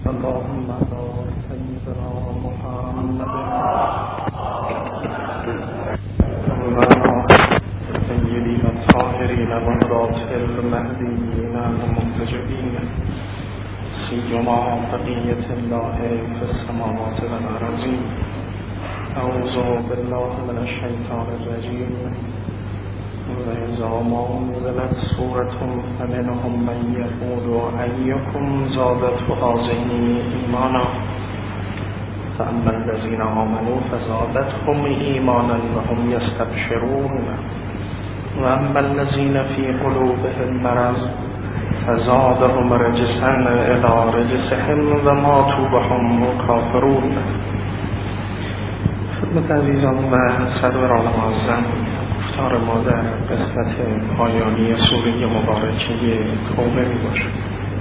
اللهم بارك سيدنا محمد سيدنا الطاهرين والراة المهديين المنتجبين سيما بقية الله في السماوات والأرضين. أعوذ بالله من الشيطان الرجيم. وإذا ما أنزلت سورة فمنهم من يقول أيكم زادته هذه إيمانا فأما الذين آمنوا فزادتهم إيمانا وهم يستبشرون وأما الذين في قلوبهم مرض فزادهم رجسا إلى رجسهم وماتوا وهم كافرون. خدمت عزیزان و سروران معظم، گفتار ما در قسمت پایانی سوره مبارکه توبه می باشد.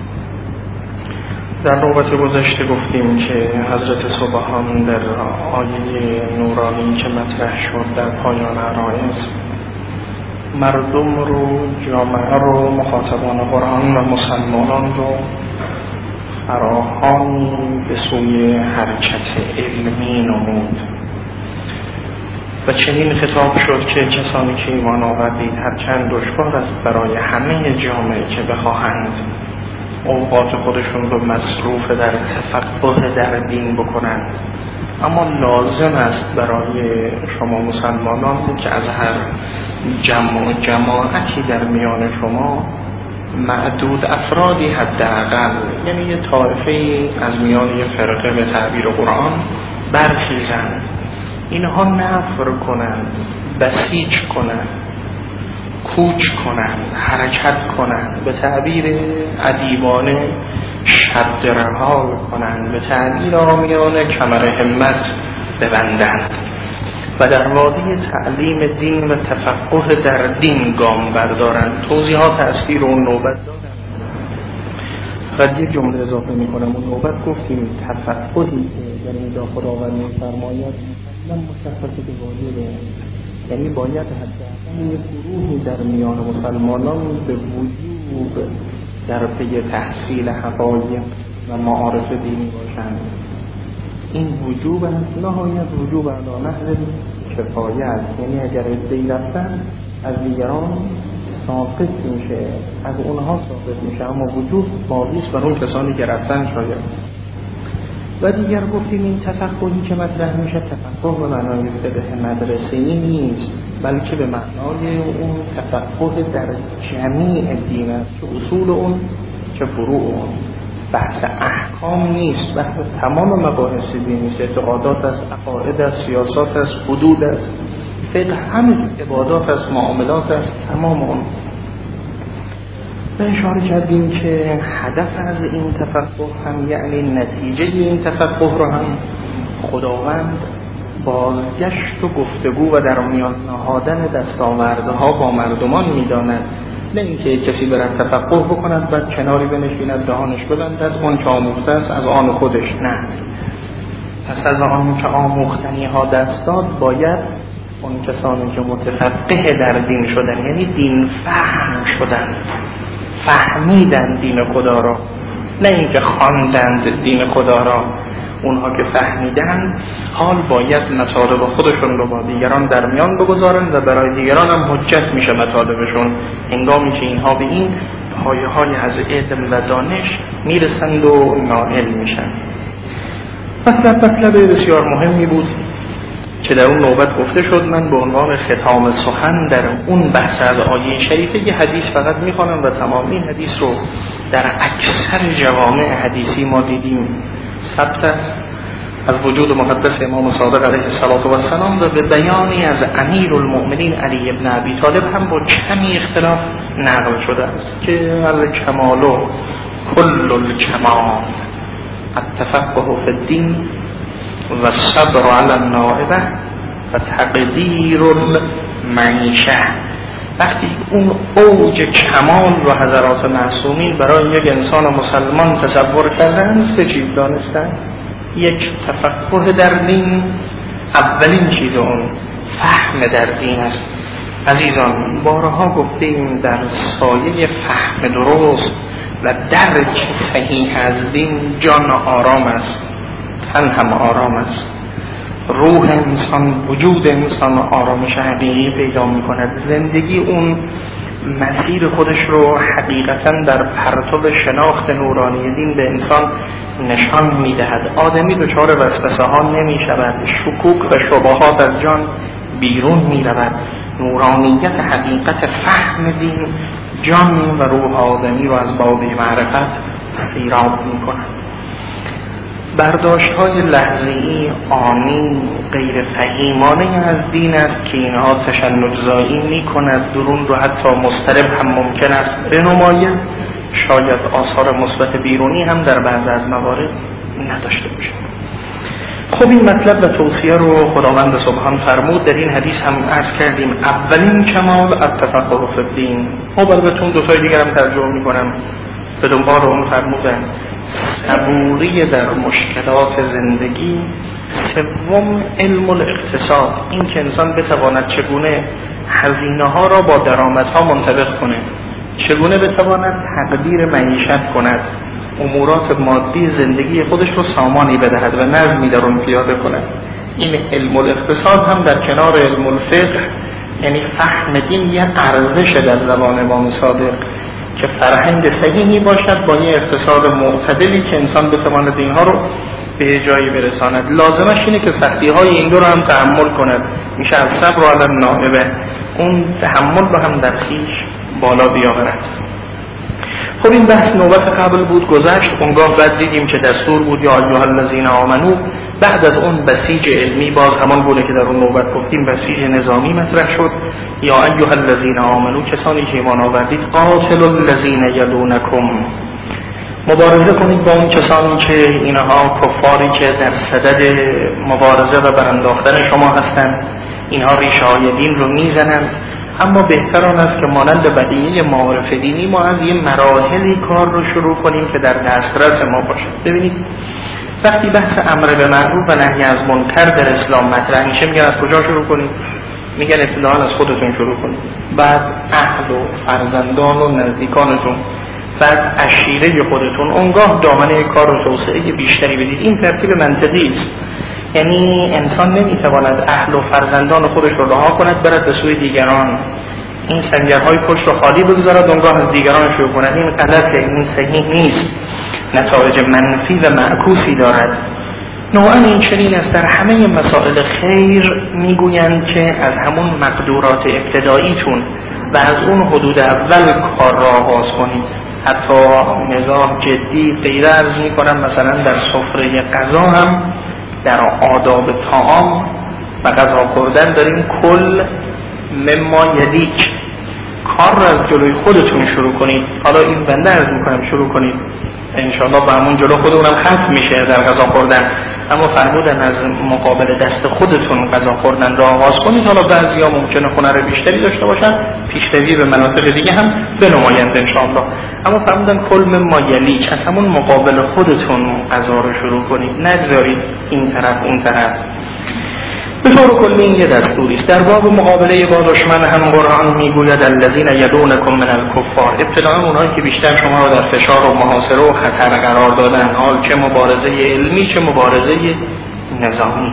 در نوبت گذشته گفتیم که حضرت سبحان در آیه نورانی که مطرح شد در پایان عرایض مردم رو، جامعه رو، مخاطبان قرآن و مسلمانان رو فراخوان به سوی حرکت علمی نمود و چنین خطاب شد که کسانی که ایمان آوردید هرچند دشوار است برای همه جامعه که بخواهند اوقات خودشون رو مصروف در تفقه در دین بکنند، اما لازم است برای شما مسلمانان که از هر جماعتی در میان شما معدود افرادی حداقل، یعنی یه طایفه از میان یه فرقه به تعبیر قرآن برخیزند، اینها نفر کنند، بسیج کنند، کوچ کنند، حرکت کنند، به تعبیر ادیبانه شد رحال کنند، به تعبیر عامیانه کمر همت ببندند و در وادی تعلیم دین و تفقه در دین گام بردارند. توضیحات اصلی رو اون نوبت دادم و یک جمله اضافه میکنم. اون نوبت گفتیم تفقهی که در اینجا خداوند می‌فرماید من مشخصه که واجبه، یعنی باید حتی یک گروهی در میان مسلمانان به وجوب در پی تحصیل حقایق و معارف دینی باشند. این وجوب است، نهایت وجوب علی نحو کفایه است، یعنی اگر ادعی رفتن از دیگران ساقط میشه، از اونها ساقط میشه، اما وجوب باقی است بر اون کسانی که رفتن شاید. و دیگر گفتیم این تفقهی که مطرح میشه تفقه به معنای فقه مدرسه‌ای نیست، بلکه به معنای اون تفقه در جمیع دین است، چه اصول اون چه فروع اون. بحث احکام نیست، بحث تمام مباحث دینی است، اعتقادات است، عقاید است، سیاست است، حدود است، فقه همه عبادات است، معاملات است، تمام اون. و اشاره کردیم که هدف از این تفقه هم یعنی نتیجه این تفقه رو هم خداوند بازگشت و گفتگو و در میان نهادن دستاوردها با مردمان میداند، نه اینکه کسی برد تفقه بکند بعد کناری بنشیند دهانش ببندد اون که آموخته است از آن خودش، نه. پس از آن که آموختنی ها دست داد باید اون کسانی که متفقه در دین شدن، یعنی دین فهم شدن، فهمیدن دین خدا را، نه اینکه خواندند دین خدا را، اونها که فهمیدن حال باید مطالب خودشون رو با دیگران در میان بگذارن و برای دیگران هم حجت میشه مطالبشون، هنگامی که اینها به این پایه‌های از علم و دانش میرسند و نائل میشن. مطلب بسیار مهمی بود که در اون نوبت گفته شد. من به عنوان ختام سخن در اون بحث از آیه شریفه یه حدیث فقط میخوانم و تمام این حدیث رو در اکثر جوامع حدیثی ما دیدیم ثبت است از وجود مقدس امام صادق علیه السلام و به بیانی از امیر المؤمنین علی ابن ابی طالب هم با کمی اختلاف نقل شده است که الکمال کل الکمال التفقه فی الدین و صبر علی النائبه و تقدیر المعیشه. وقتی اون اوج کمال رو حضرات معصومین برای یک انسان مسلمان تصور کردن، سه چیز دانستن. یک، تفقه در دین، اولین چیز اون فهم در دین است. عزیزان بارها گفتیم در سایه فهم درست و درک صحیح از دین جان آرام است، تن هم آرام است، روح انسان، وجود انسان آرامش حقیقی پیدا می‌کند. زندگی اون مسیر خودش رو حقیقتاً در پرتو شناخت نورانی دین به انسان نشان می‌دهد. آدمی دچار وسوسه ها نمی‌شود، شکوک و شبهات از جان بیرون می‌رود. نورانیت حقیقت فهم دین جان و روح آدمی رو از باده معرفت سیراب می‌کند. برداشت‌های لحظه‌ای، آنی، غیر فهیمانه از دین است که اینها تشنج‌زایی می‌کند، درون رو حتی مضطرب هم ممکن است بنماید، شاید آثار مثبت بیرونی هم در بعض از موارد نداشته باشد. خب این مطلب و توصیه رو خداوند سبحان فرمود. در این حدیث هم عرض کردیم اولین کمال التفقه فی الدین. البته دو تای دیگر هم ترجمه می‌کنم. به دنبال اون فرمودن صبوری در مشکلات زندگی. سوم علم الاقتصاد، این که انسان بتواند چگونه هزینه ها را با درآمدها منطبق کنه، چگونه بتواند تقدیر معیشت کند، امورات مادی زندگی خودش رو سامانی بدهد و نظمی در اون پیاده کند. این علم الاقتصاد هم در کنار علم الفقه، یعنی فهم دین، یه ارزش در زبان امام صادق که فرهنگ صحیحی باشد با یه اقتصاد معتدلی که انسان بتواند اینها رو به جایی برساند. لازمش اینه که سختی های این دو رو هم تحمل کند. میشه از صبر علی النائبه، اون تحمل رو هم در خویش بالا بیاورد. خب این بحث نوبت قبل بود، گذشت. اونگاه بعد دیدیم که دستور بود یا ایها الذین آمنو. بعد از اون بسیج علمی، باز همان گونه که در اون نوبت گفتیم بسیج نظامی مطرح شد. یا ایها الذین آمنو، کسانی که ایمان آوردید، قاتلوا الذین یلونکم، مبارزه کنید با اون کسانی که اینها کفاری که در صدد مبارزه و برانداختن شما هستند، اینها ریشه های دین رو میزنند. اما بهتر آن است که مانند بقیه معارف دینی ما از یه مراحلی کار رو شروع کنیم که در دسترس ما باشد. ببینید وقتی بحث امر به معروف و نهی از منکر در اسلام مطرح میشه، میگن از کجا شروع کنید؟ میگن ابتداء از خودتون شروع کنید، بعد اهل و فرزندان و نزدیکانتون، بعد عشیره خودتون، اونگاه دامنه کار و توسعه بیشتری بدید. این ترتیب منطقی است. یعنی انسان نمیتواند اهل و فرزندان خودش رو رها کند برد به سوی دیگران، این سنگرهای پشت رو خالی بگذارد اونگاه از دیگران شروع کند. این غلطه، این صحیح نیست، نتایج منفی و معکوسی دارد. نوعا این چنین است. در همه مسائل خیر میگویند که از همون مقدورات ابتداییتون و از اون حدود اول کار را آغاز کنید. حتی نظام جدی غیره عرض میکنم، مثلا در سفره غذا هم در آداب طعام و غذا خوردن داریم کل مما یلیک، کار را از جلوی خودتون شروع کنید. حالا این بنده عرض میکنم شروع کنید، انشاءالله با همون جلو خودمونم ختم میشه در غذا خوردن، اما فرمودن از مقابل دست خودتون غذا خوردن را آغاز کنید. حالا بعضیا ممکنه هنر بیشتری داشته باشن، پیشروی به مناطق دیگه هم بنمایند انشاءالله، اما فرمودن کل مما یلیک، از همون مقابل خودتون غذا رو شروع کنید، نگذارید این طرف اون طرف. به طور کلی این یه دستوری است. در باب مقابله با دشمن هم قرآن میگوید الذین یلونکم من الکفار، ابتداء اونایی که بیشتر شما رو در فشار و محاصره و خطر قرار دادن، حال چه مبارزه علمی چه مبارزه نظامی.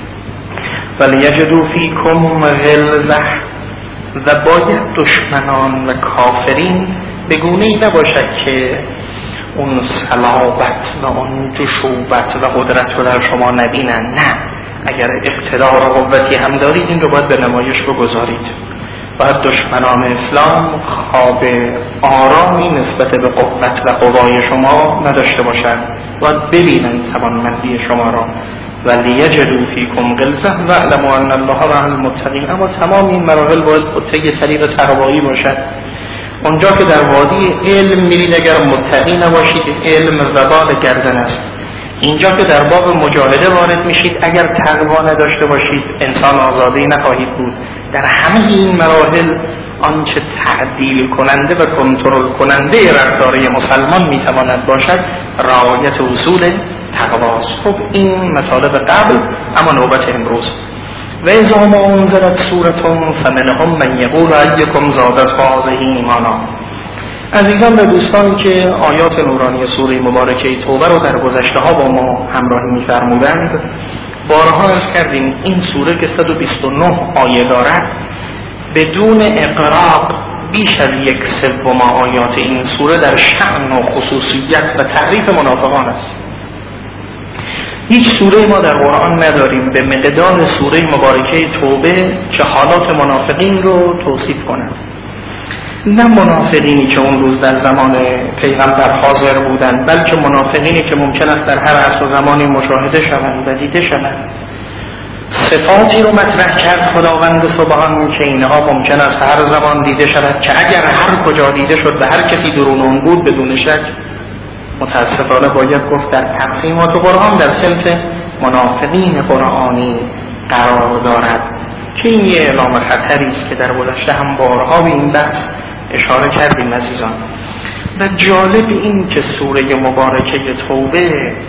ولیجدوا فیکم غلظه، و باید دشمنان و کافرین به گونه‌ای نباشد که اون صلابت و اون جشوبت و قدرت رو در شما نبینن. نه، اگر اقتدار و قوتی هم دارید این رو باید به نمایش بگذارید. باید دشمنان اسلام خواب آرامی نسبت به قوت و قوای شما نداشته باشند، باید ببینن توانمندی شما را. ولیجدوا فیکم غلظه واعلموا ان الله مع المتقین. اما تمام این مراحل باید طی طریق تقوایی باشد. اونجا که در وادی علم میرید اگر متقی نباشید علم وبال گردن است. اینجا که در باب مجاهده وارد میشید اگر تقوا نداشته باشید انسان آزاده‌ای نخواهید بود. در همه این مراحل آنچه تعدیل کننده و کنترل کننده رفتار مسلمان میتواند باشد رعایت اصول تقواست. خب این مطالب قبل، اما نوبت امروز. و اذا ما انزلت سورة فمنهم من یقول ایکم زادته هذه ایمانا. عزیزان و دوستانی که آیات نورانی سوره مبارکه توبه رو در گذشته ها با ما همراهی می‌فرمودند، بارها عرض کردیم این سوره که 129 آیه دارد بدون اقراق بیش از 1/3 آیات این سوره در شأن و خصوصیت و تعریف منافقان است. هیچ سوره ما در قرآن نداریم به مقدار سوره مبارکه توبه که حالات منافقین رو توصیف کنند. نه منافقینی که اون روز در زمان پیغمبر حاضر بودند، بلکه منافقینی که ممکن است در هر عصر و زمانی مشاهده شوند و دیده شوند. صفاتی رو مطرح کرد خداوند سبحان که اینها ممکن است هر زمان دیده شود، که اگر هر کجا دیده شد و هر کسی درون اون بود بدون شک متاسفانه باید گفت در تقسیمات قرآن در صنف منافقین قرآنی قرار دارد که این یه اعلام خطری است که در گذشته هم بارها به این بحث اشاره کردیم عزیزان. و جالب این که سوره مبارکه توبه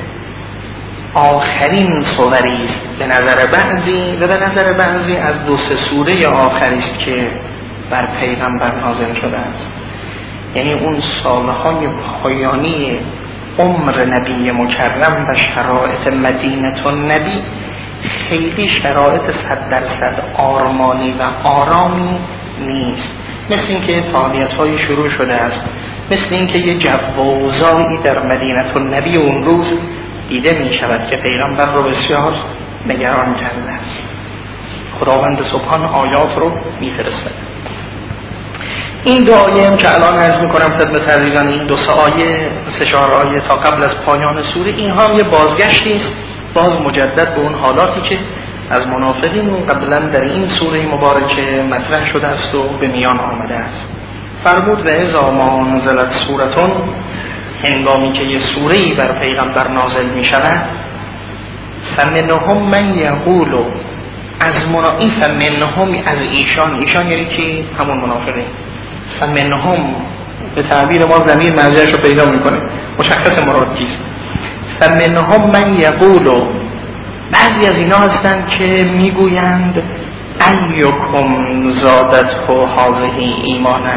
آخرین سوری است به نظر بعضی و به نظر بعضی از 2-3 سوره آخری است که بر پیغمبر نازل شده است. یعنی اون سالهای پایانی عمر نبی مکرم و شرایط مدینه النبی خیلی شرایط 100% آرمانی و آرامی نیست. مثل اینکه فعالیت‌های شروع شده است، مثل اینکه یه جوازایی در مدینه النبی اون روز دیده می شود که پیغمبر رو بسیار نگران کرده است. خداوند سبحان آیات رو می فرستد. این 2 آیه هم که الان عرض می کنم خدمت عزیزان، این 2-3 آیه 3-4 آیه تا قبل از پایان سوره، اینها هم یه بازگشتی است باز مجدد به اون حالاتی که از منافقین قبلا در این سوره مبارکه مطرح شده است و به میان آمده است. فرمود و اذا ما نزلت سورتون، هنگامی که یه سوره‌ای بر پیغمبر نازل می شود، فمنهم من یقول، از منافقین، فمنهم از ایشان یعنی که همون منافقین، فمنهم به تعبیر ما ضمیر مرجعش رو پیدا می کنه، مشخص مراد کیست. فمنهم من یقول، بعضی از اینا هستند که میگویند ایکم زادته هذه ایمانا،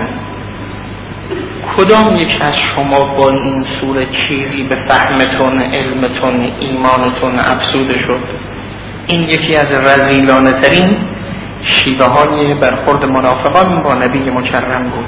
کدام یک از شما با این سوره چیزی به فهمتون، علمتون، ایمانتون افزوده شد. این یکی از رذیلانه ترین شیوه های برخورد منافقان با نبی مکرم بود.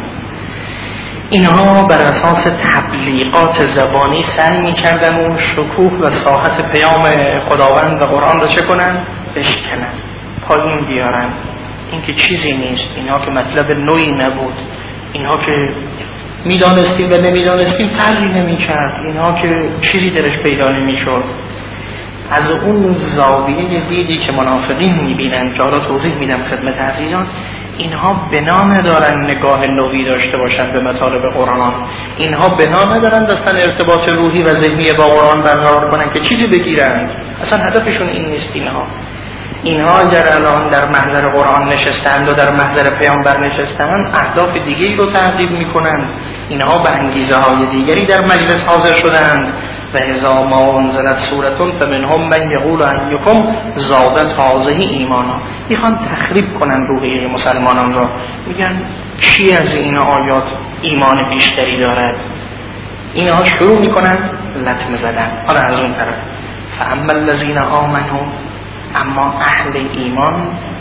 اینها بر اساس تبلیغات زبانی سعی می‌کردن اون شکوه و ساحت پیام خداوند و قرآن رو چه کنن؟ بشکنن، پایین بیارن. این که چیزی نیست، اینها که مطلب نوعی نبود، اینها که میدانستیم و نمیدانستیم فرقی نمی‌کرد، اینها که چیزی درش پیدا نمی‌شد. از اون زاویه دیدی که منافقین می‌بینن که حالا توضیح میدم خدمت عزیزان، اینها بنا ندارن نگاه نوعی داشته باشند به مطالب قرآن، اینها بنا ندارن داشتن ارتباط روحی و ذهنی با قرآن برقرار کنن که چیزی بگیرن. اصلا هدفشون این نیست. اینها اگر الان در محضر قرآن نشستند و در محضر پیامبر نشستند، اهداف دیگری رو تحقیق میکنند. اینها به انگیزه های دیگری در مجلس حاضر شدند. و اذا ما انزلت سورتون فمنهم من یقول ایکم زادت هذه ایمانا، میخوان تخریب کنن روحیه مسلمانان را. میگن چی از این آیات ایمان بیشتری دارد؟ اینها شروع میکنن لطمه زدن. حالا از اون طرف فاما الذین آمنوا، اما اهل ایمان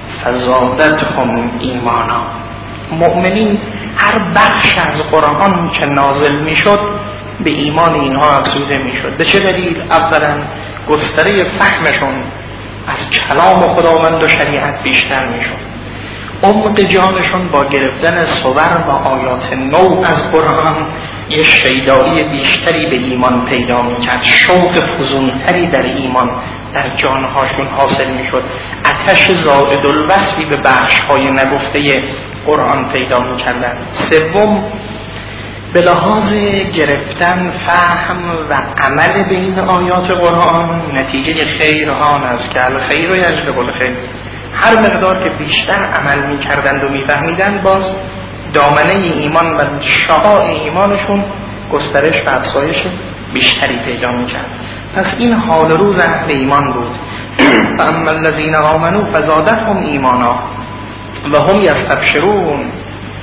فزادتهم ایمانا، مؤمنین هر بخش از قرآن که نازل میشد به ایمان اینها افزوده میشد. به چه دلیل؟ اولا گستره فهمشون از کلام خداوند و شریعت بیشتر میشد، عمق جانشون با گرفتن صور و آیات نو از قرآن یه شیدایی بیشتری به ایمان پیدا میکرد، شوق فزونتری در ایمان در جانهاشون حاصل میشد، آتش زائد الوصفی به بخش‌های نگفته قرآن پیدا میکردن. سوم، به لحاظ گرفتن فهم و عمل به این آیات قرآن، نتیجه خیرهان است که الخیر و یجلب الخیر، هر مقدار که بیشتر عمل میکردند و میفهمیدند، باز دامنه ایمان و شعاع ایمانشون گسترش و افزایش بیشتری پیدا میکرد. پس این حال روز اهل ایمان بود. فاما الذین آمنوا فزادتهم ایمانا و هم یستبشرون.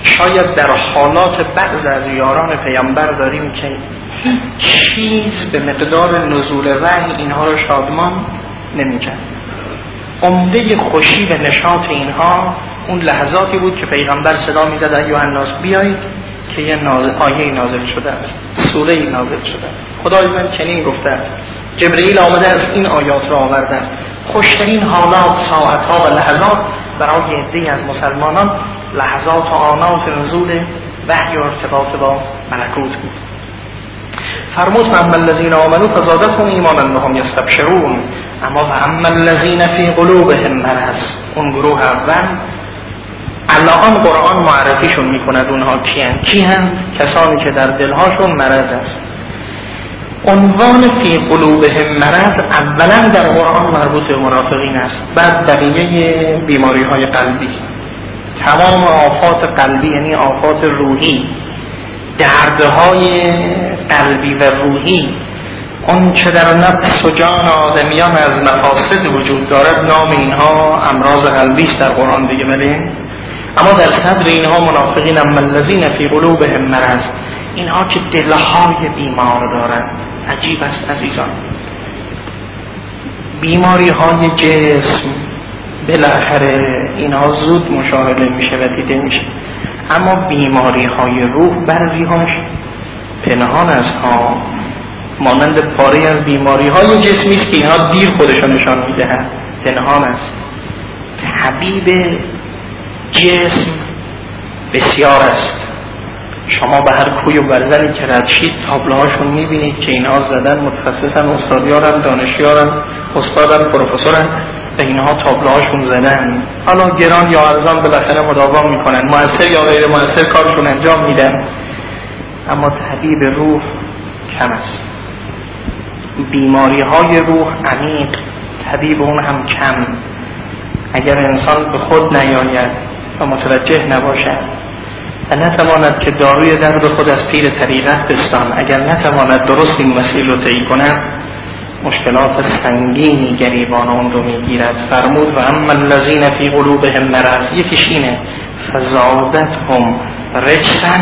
شاید در حالات بعض از یاران پیامبر داریم که هیچ چیز به مقدار نزول وحی اینها رو شادمان نمی‌کرد. عمده خوشی و نشاط اینها اون لحظاتی بود که پیغمبر صدا می‌زد ایها الناس بیایید که یه آیه نازل شده است، سوره نازل شده است، خدای من چنین گفته است، جبرئیل آمده از این آیات را آورده است. خوشترین حالات، ساعت‌ها و لحظات برای عده‌ای از مسلمانان لحظات و آنات نزول وحی و ارتباط با ملکوت بود. فرمود اما الذین آمنوا فزادتهم ایمانا وهم یستبشرون، اما و اما الذین فی قلوبهم مرض، اون گروه اول الان قرآن معرفیشون میکند اونها کیان؟ کسانی که در دلهاشون مرض است. عنوان فی قلوبهم مرض اولا در قرآن مربوط به منافقین است، بعد بقیه بیماری های قلبی، تمام آفات قلبی یعنی آفات روحی، دردهای قلبی و روحی، اون چه در نفس و جان آدمیان از مفاسد وجود دارد، نام اینها امراض قلبی است در قرآن دیگه. بله، اما در صدر اینها منافقین اما الذین فی قلوبهم مرض، اینها که دلهای بیمار دارند. عجیب است عزیزان، بیماری های جسم بالاخره اینها زود مشاهده میشه و دیده میشه، اما بیماری های روح بعضی هاش پنهان است ها، مانند پاره از بیماری های جسمی است که اینها دیر خودشان نشان میدهند، پنهان است. طبیب جسم بسیار است، شما به هر کوی و برزنی که رد شید تابلوهاشون میبینید که اینها زدن، متخصصن، استادیارن، دانشیارن، استادن، پروفسورن، به اینها تابلوهاشون زدن، حالا گران یا ارزان بالاخره مداوم میکنن، مؤثر یا غیر مؤثر کارشون انجام میدن، اما طبیب روح کم است. بیماری های روح عمیق، طبیب اون هم کم. اگر انسان به خود نیاید و متوجه نباشد و نتواند که داروی درد خود از پیر طریقت بستان، اگر نتواند درست این مسئله رو طی کند، مشکلات سنگینی گریبان اون رو میگیرد. فرمود و اما الذین فی قلوبهم مرض، یکیش اینه فزادتهم رجسا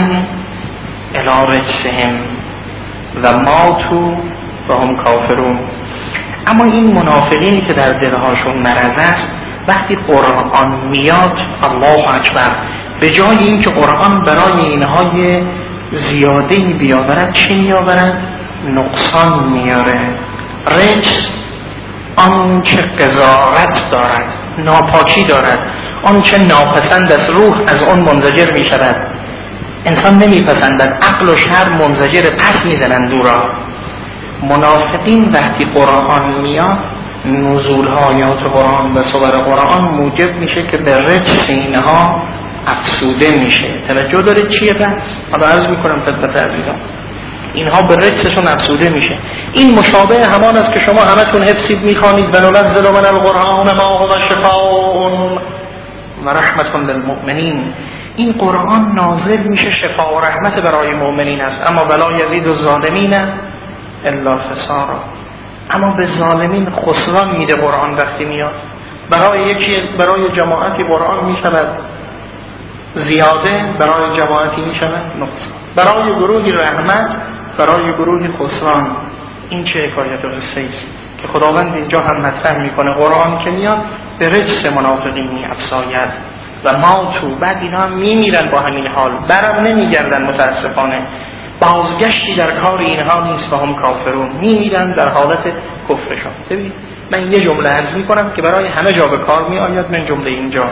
الی رجسهم و ماتوا و هم کافرون. اما این منافقینی که در دلهاشون مرض است، وقتی قرآن میاد الله اکبر، به جای اینکه قرآن برای اینهای زیادهی بیاورد، چی میآورد؟ نقصان میاره. رجس آنچه قذارت دارد، ناپاکی دارد، آنچه ناپسند از روح از اون منزجر می شود. انسان نمی پسندد، عقل و شر منزجر، پس می زنند دورا. منافقین وقتی قرآن میاد، نزول آیات قرآن و صور قرآن موجب میشه که به رجس اینها افسوده میشه. توجه دارید چیه بحث؟ حالا عرض میکنم خدمت عزیزان، اینها به رجسشون افسوده میشه. این مشابه همان است که شما همتون حفظید میخوانید و ننزل من القرآن ما هو شفاء و رحمت للمؤمنین. این قرآن نازل میشه شفا و رحمت برای مؤمنین است، اما ولا یزید الظالمین الا خسارا. اما به ظالمین خسران میده قرآن وقتی میاد. برای جماعتی قرآن میشود زیاده، برای جماعتی میشود نقصان، برای گروهی رحمت، برای گروهی خسران. این چه حکایت و قصه است که خداوند اینجا هم مطرح میکنه. قرآن که میاد به رجس منافقین میافزاید و ما تو بعد اینا هم میمیرن با همین حال، برم نمیگردن متاسفانه، بازگشتی در کار اینها نیست و هم کافرون، میمیرن در حالت کفرشان. ببینید من یه جمله عرض میکنم که برای همه جا به کار میآید، من جمله اینجا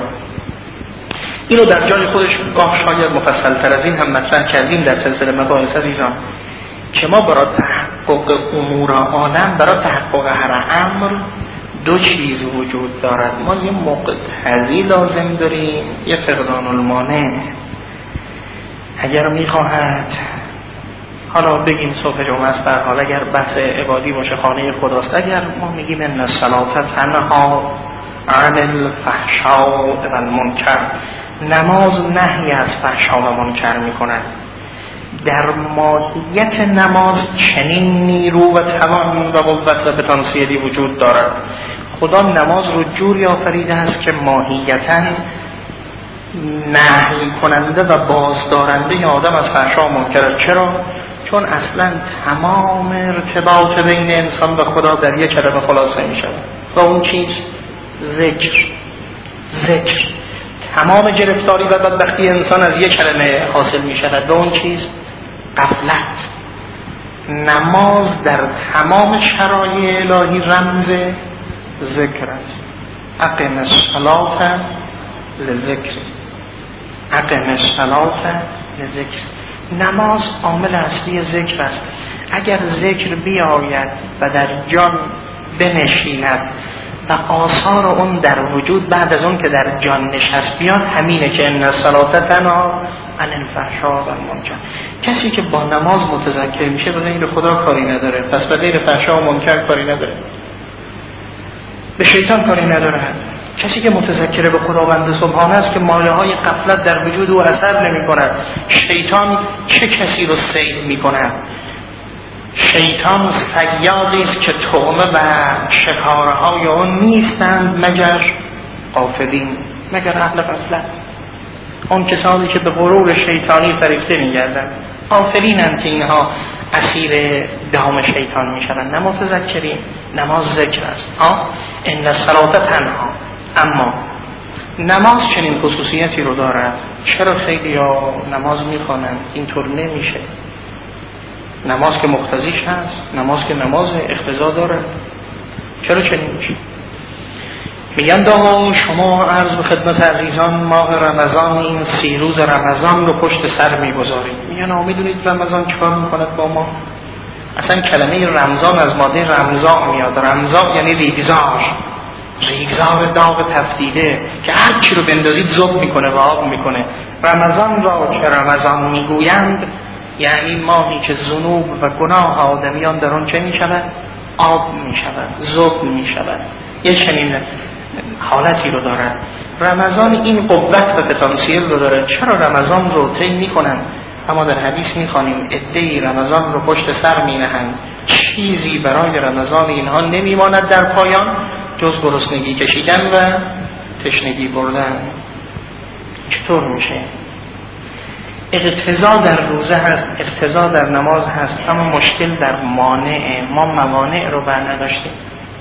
اینو در جای خودش گاه شاید مفصل تر از این هم مطرح کردیم در سلسله مباحث عزیزان، که ما برای تحقق امور عالم، برای تحقق هر امر دو چیز وجود دارد. ما یه مقتضی لازم داریم، یه فقدان المانع. اگر میخواهد حالا بگیم صبح جمعه است، در حال اگر بحث عبادی باشه خانه خداست، اگر ما میگیم ان الصلاة تنها عن الفحشاء و المنکر، نماز نهی از فحشا و منکر میکند، در ماهیت نماز چنین نیرو و توان و قوت و پتانسیلی وجود دارد. خدا نماز رو جوری آفریده است که ماهیتاً نهی کننده و بازدارنده آدم از فحشا و منکر. چرا؟ چون اصلا تمام ارتباط بین انسان و خدا در یک کلمه خلاصه می شود و اون چیز ذکر. تمام گرفتاری و بدبختی انسان از یک کلمه حاصل می شود و اون چیز غفلت. نماز در تمام شرایع الهی رمز ذکر است. اقم الصلاة لذکر. نماز عامل اصلی ذکر است. اگر ذکر بیاید و در جان بنشیند و آثار اون در وجود بعد از اون که در جان نشست بیاد، همینه که ان الصلاة تنهی عن الفحشاء والمنکر. کسی که با نماز متذکر میشه به غیر خدا کاری نداره، پس به غیر فحشا و منکر کاری نداره، به شیطان کاری نداره. کسی که متذکر به خداوند سبحانه است که مایه های غفلت در وجود او اثر نمی کند. شیطان چه کسی رو صید می کند؟ شیطان صیادی است که طعمه و شکارهای آن نیستند مگر غافلین، مگر اهل غفلت، اون کسانی که به غرور شیطانی فریفته می گردند. غافلینند که اینها اسیر دام شیطان می شوند، نه متذکرین. نماز ذکر است. ان الصلاة تنهی. اما نماز چنین خصوصیتی رو دارد. چرا خیلی ها نماز میخوانند اینطور نمیشه؟ نماز که مقتضیش هست، نماز که نماز اقتضا دارد، چرا چنین میشه؟ میگن داما شما عرض به خدمت عزیزان ماه رمضان، این 30 روز رمضان رو پشت سر میگذارید. میگن میدونید رمضان چیکار میکند با ما؟ اصلا کلمه رمضان از ماده رمضان میاد. رمضان یعنی ریگزار داغ تفدیده که هر چی رو بندازید ذوب میکنه و آب میکنه. رمضان را که رمضان میگویند یعنی ماهی که ذنوب و گناه آدمیان در آن چه میشود؟ آب میشود، ذوب میشود. یه چنین حالتی رو دارد. رمضان این قوت و پتانسیل رو داره. چرا رمضان رو طی میکنن؟ اما در حدیث میخوانیم عده‌ای رمضان رو پشت سر مینهند، چیزی برای رمضان اینها نمیماند در پایان جز گرسنگی کشیدن و تشنگی بردن. چطور میشه؟ اقتضا در روزه هست، اقتضا در نماز هست، اما مشکل در مانع. ما موانع رو بر نداشتیم.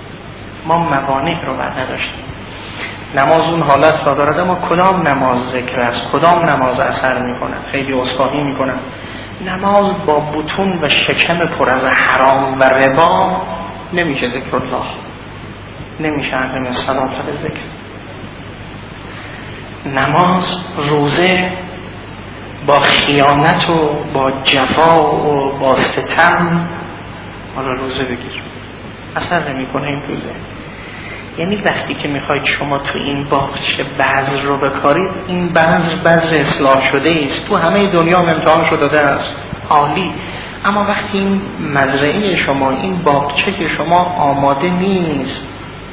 نماز اون حالت را دارد، اما کدام نماز ذکر است؟ کدام نماز اثر میکنه؟ خیلی عذرخواهی میکنم، نماز با بطون و شکم پر از حرام و ربا نمیشه ذکر الله، نمیشه اهل الصلاة ذکر. نماز، روزه با خیانت و با جفا و با ستم، حالا روزه بگیر اثر نمیکنه این روزه. یعنی وقتی که میخواید شما تو این باغچه بذر رو بکارید، این بذر اصلاح شده است، تو همه دنیا امتحان شده است، عالی. اما وقتی این مزرعه شما، این باغچه که شما آماده نیست،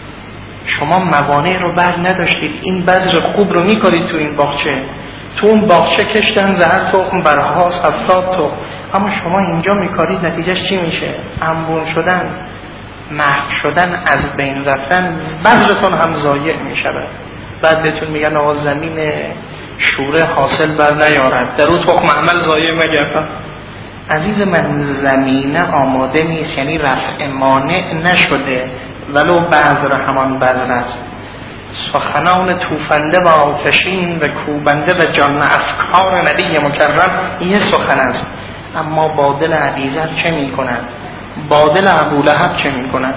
شما موانع رو بر نداشتید، این بذر خوب رو میکارید تو این باغچه، تو اون باغچه کشتن زهر تخم برها 70 تخم، اما شما اینجا میکارید، نتیجهش چی میشه؟ انبون شدن، محو شدن، از بین رفتن، بذرتون هم ضایع میشود. بعد بهتون میگن آقا زمین شوره حاصل بر نیارد، در اون تخم عمل ضایع مگردن. عزیز من، زمینه آماده نیست، یعنی رفع مانع نشده، ولو بذر همان بذر است. سخنان توفنده و آتشین و کوبنده و جان افکار نبی مکرم یه سخن است، اما با دل ابیذر چه می کند؟ با دل ابولهب چه می کند؟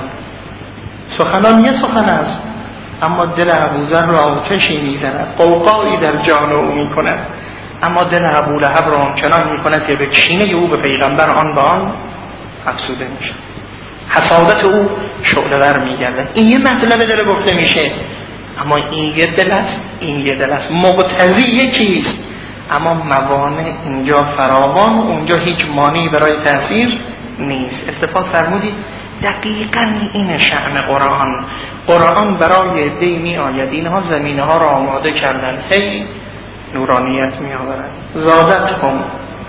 سخنان یه سخن است، اما دل ابوذر را آتشی می زند، قوقایی در جان او می کند، اما دل ابولهب را آنچنان می کند که به کینه او به پیغمبر آن به آن افسوده می شود، حسادت او شعله‌ور می گردد. این یه مطلب داره گفته میشه، اما این یه دل است، این یه دل است، مقتضی یکیست، اما موانع اینجا فراوان، اونجا هیچ مانعی برای تأثیر نیست. اتفاق فرمودید دقیقاً این شأن قرآن برای عده‌ای می آید، اینها زمینه ها را آماده کردن، هی نورانیت می آورد، زادت هم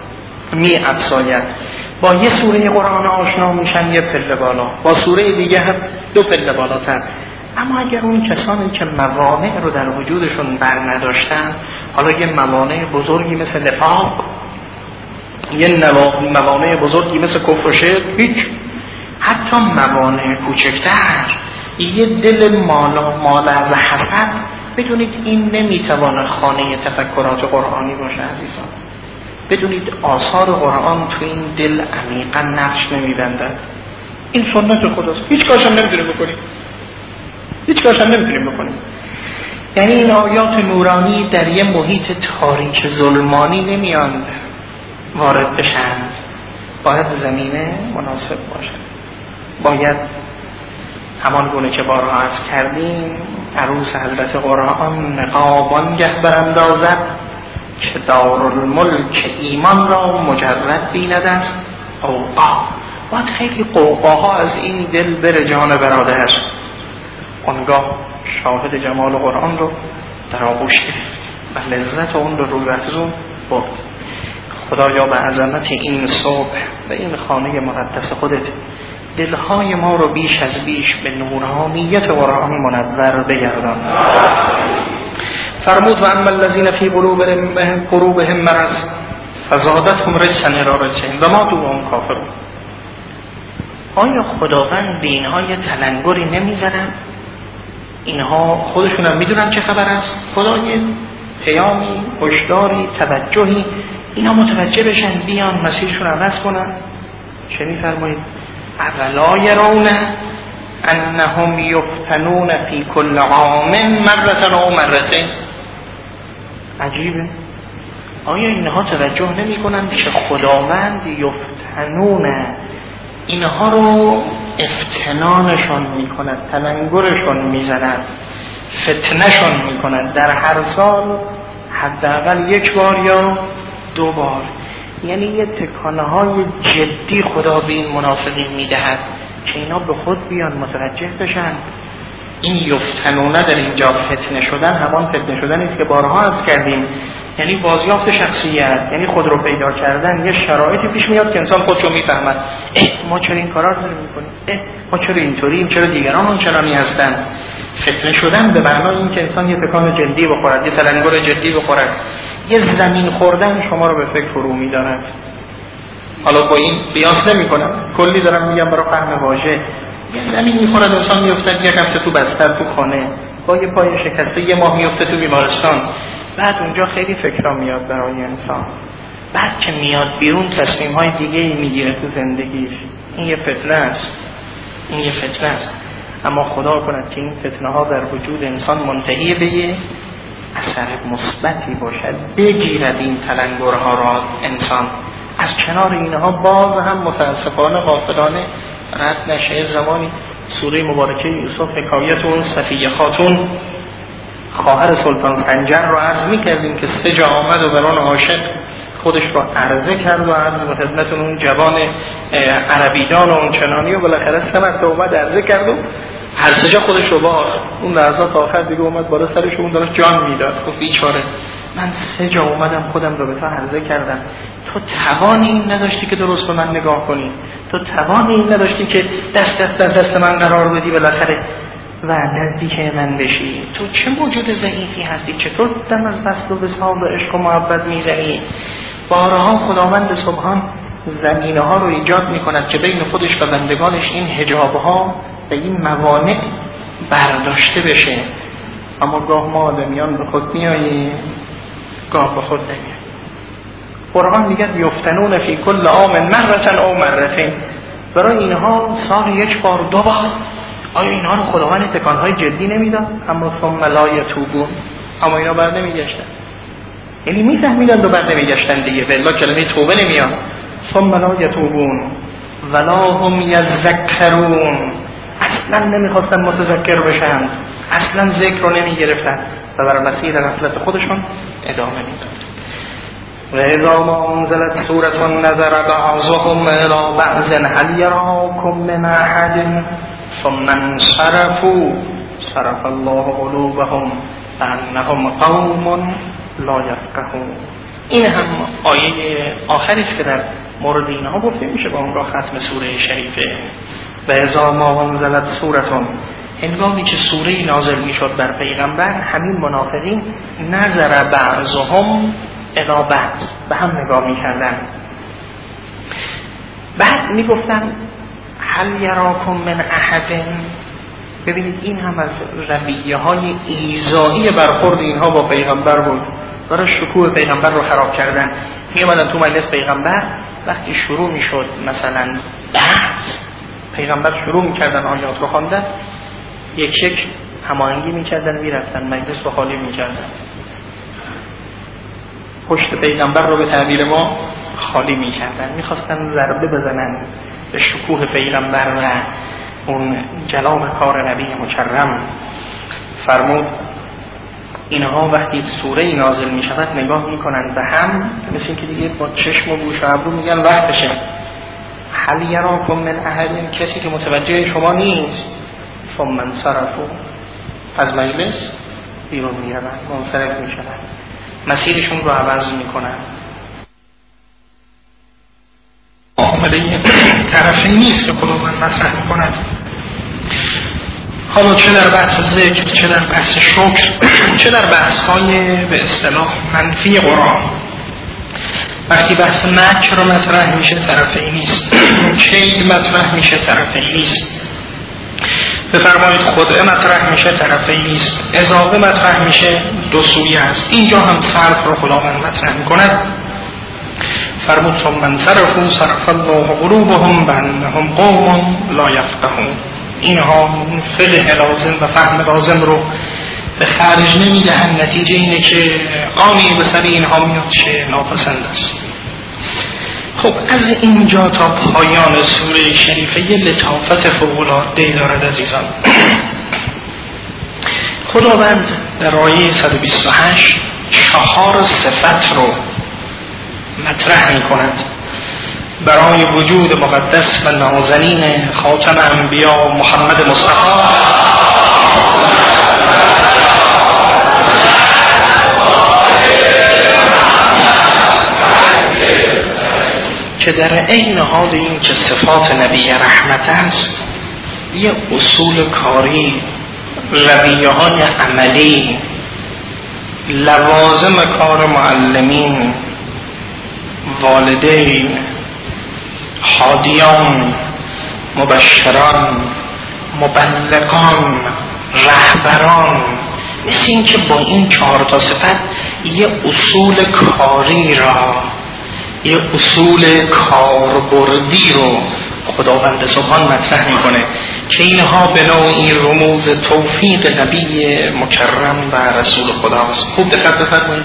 می افزاید. با یه سوره قرآن آشنا میشن یه پله بالا، با سوره دیگه هم 2 پله بالاتر. اما اگر اون کسانی که موانع رو در وجودشون بر نداشتن، حالا یه موانع بزرگی مثل نفاق، یه موانع بزرگی مثل کفر و شرک، هیچ. حتی موانع کوچکتر، یه دل مال از حسد، بدونید این نمیتوانه خانه تفکرات قرآنی باشه عزیزان. بدونید آثار قرآن تو این دل عمیقا نقش نمیبندد. این سنت خداست، هیچ کارش هم نمیتونیم بکنیم. یعنی این آیات نورانی در یه محیط تاریک ظلمانی نمیان وارد بشن. باید زمینه مناسب باشد. باید همان گونه که بارها عرض کردیم عروس حضرت قرآن نقابان گه براندازد که دارالملک ایمان را مجرد بیند است قوقا. باید خیلی قوقاها از این دل بره جان برادر، اونگاه شاهد جمال قرآن رو در آغوش گرفت و لذت اون رو روی افزون برد. خدایا به عظمت این صبح و این خانه مقدس خودت دلهای ما رو بیش از بیش به نورانیت قرآن منور بگردان. فرمود و اما الذین فی قلوبهم مرض فزادتهم رجسا الی رجسهم و ماتوا وهم کافرون. آیا خداوند به اینها یه تلنگری نمیزنن؟ اینها خودشون هم میدونن چه خبر است. خدا یه پیامی، هشداری، توجهی اینا متوجه بشن، بیان مسیرشون عوض کنن. چه میفرمایید؟ اولا یرون انهم یفتنون فی کل عام مرة او مرتين. عجیبه. آیا اینها توجه نمی کنن که خداوند یفتنون اینها رو افتنانشون می کند، تلنگرشون می زند، فتنشون می کند در هر سال حداقل یک بار یا دو بار. یعنی یه تکانه های جدی خدا به این منافقین می دهد که اینا به خود بیان متوجه بشن. این یفتنونه در اینجا فتنه شدن همان فتنه شدن است که بارها عرض کردیم، یعنی بازیافت شخصیت، یعنی خود رو پیدا کردن. یه شرایطی پیش میاد که انسان خودشو میفهمد، ما چرا این کارا رو داریم میکنیم، ما چرا اینطوریم، چرا دیگران اونچنانی هستن. فتنه شدن به معنای این که انسان یه تکان جدی بخورد، یه تلنگر جدی بخورد، یه زمین خوردن شما رو به فکر فرو میدارد. حالا با این قیاس نمی‌کنم، کلی دارم میگم برای فهم واژه. یه زمین میخورد انسان میافتد یک هفته تو بستر، تو خانه، با یه پای شکسته یه ماه میفته تو بیمارستان. بعد اونجا خیلی فکرها میاد برای انسان. بعد که میاد بیرون تصمیم‌های دیگه‌ای میگیره تو زندگیش. این یه فتنه است. اما خدا کند که این فتنه‌ها در وجود انسان منتهی به یه اثر مثبتی باشد، بگیرد این تلنگرها را انسان. از کنار اینها باز هم متاسفانه غافلانه رد نشه. زمانی سوره مبارکه یوسف حکایت اون صفیه خاتون خواهر سلطان سنجر رو عرض می‌کردیم که 3 جا آمد و بران عاشق خودش رو عرضه کرد و عرض به خدمتون اون جوان عربیدان و اون چنانی و بالاخره 3 مرتبه اومد عرضه کرد و هر 3 جا خودش رو با اون لحظات آخر دیگه اومد بالا سرش اون داشت جان میداد. گفت بیچاره من 3 جا اومدم خودم رو به تو عرضه کردم، تو توانی این نداشتی که درست به من نگاه کنی، تو توانی این نداشتی که دست من قرار بدی بالاخره و نزدیک من بشی. تو چه موجود ضعیفی هستی، چطور دم از وصل و وصال و عشق و محبت میزنی؟ بارها خداوند سبحان زمینه ها رو ایجاد میکند که بین خودش و بندگانش این حجاب ها و این موانع برداشته بشه. اما گاه ما آدمیان به خود میاییم، گاه به خود نمیاییم. قرآن میگه یفتنون فی کل عام مرة او مرتين. برای اینها سال 1 بار 2 بار. آیا اینها رو خداوند تکانهای جدی نمیداد؟ اما ثم لا یتوبون. اما اینا بر نمیگشتن، یعنی میفهمیدن و بر نمیگشتن دیگه. والله کلمه توبه نمیاد. ثم لا یتوبون ولا هم یذکرون. اصلا نمیخواستن متذکر بشن، اصلا ذکر رو نمیگرفتن و بر مسیر غفلت خودشون ادامه میدادن. و اذا ما انزلت سورة نظر بعضهم الى بعض هل یراکم من احد ثم انصرفوا صرف الله قلوبهم انهم قوم لا یفقهون. این هم آیه آخری است که در مورد اینها گفته میشه با اونگاه ختم سوره شریفه. و اذا ما انزلت سورة، هنگامی که سوره نازل میشد بر پیغمبر، همین منافقین نظر بعضهم الی بعض، به هم نگاه میکردن. بعد میگفتن هل یراکم من احد. ببینید این هم از رویه های ایذایی برخورد اینها با پیغمبر بود، برای شکوه پیغمبر رو خراب کردن. میامدن تو مجلس پیغمبر، وقتی شروع میشد مثلا بحث، پیغمبر شروع میکردن آیات رو خواندن، یک یک هماهنگی میکردن، میرفتن مجلس رو خالی میکردن، پشت پیغمبر رو به تعبیر ما خالی میکردن، میخواستن ضربه بزنن به شکوه پیغمبر و اون جلال کار نبی مکرم. فرمود اینها وقتی سوره نازل می شود نگاه می کنند به هم، مثل اینکه دیگه با چشم و گوش و ابرو میگن وقتشه. هل یراکم من احد، کسی که متوجه شما نیست. ثم انصرفوا، از مجلس بیرون می روند، منصرف می شوند، مسیرشون رو عوض می کنند. معامله طرفی نیست که خداوند مطرح می کند. حالا چه در بحث ذکر، چه در بحث شکر، چه در بحث های به اصطلاح منفی قرآن، وقتی بحث مکر رو مطرح میشه طرفی نیست، کید مطرح میشه طرفی نیست، بفرمایید خدعه مطرح میشه طرفی نیست، اضافه مطرح میشه دو سویه است. اینجا هم صرف رو خداوند مطرح میکند. فرمود ثم انصرفوا صرف الله قلوبهم بانهم قوم لا یفقهون. اینها فقه لازم و فهم لازم رو به خارج نمیدهن، نتیجه اینه که قانی به سر اینها میاد چه ناپسند است. خب از اینجا تا پایان سوره شریفه یه لطافت فوق‌العاده دارد عزیزان. خداوند در آیه 128 4 صفت رو مطرح می کند برای وجود مقدس و نازنین خاتم انبیا محمد مصطفی که در عین حال این که صفات نبی رحمت است، یه اصول کاری، رویه های عملی، لوازم کار معلمین، والدین، حادیان، مبشران، مبلغان، رهبران، مثل این که با این 4 صفت یه اصول کاری را، یه اصول کاربردی رو خداوند سبحان مطرح میکنه که اینها به نوعی رموز توفیق نبی مکرم و رسول خداست. خوب دقت بفرمایید.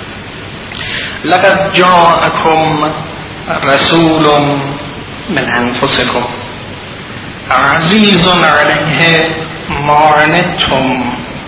لقد جاءکم رسول من انفسکم عزیز علیه ما عنتم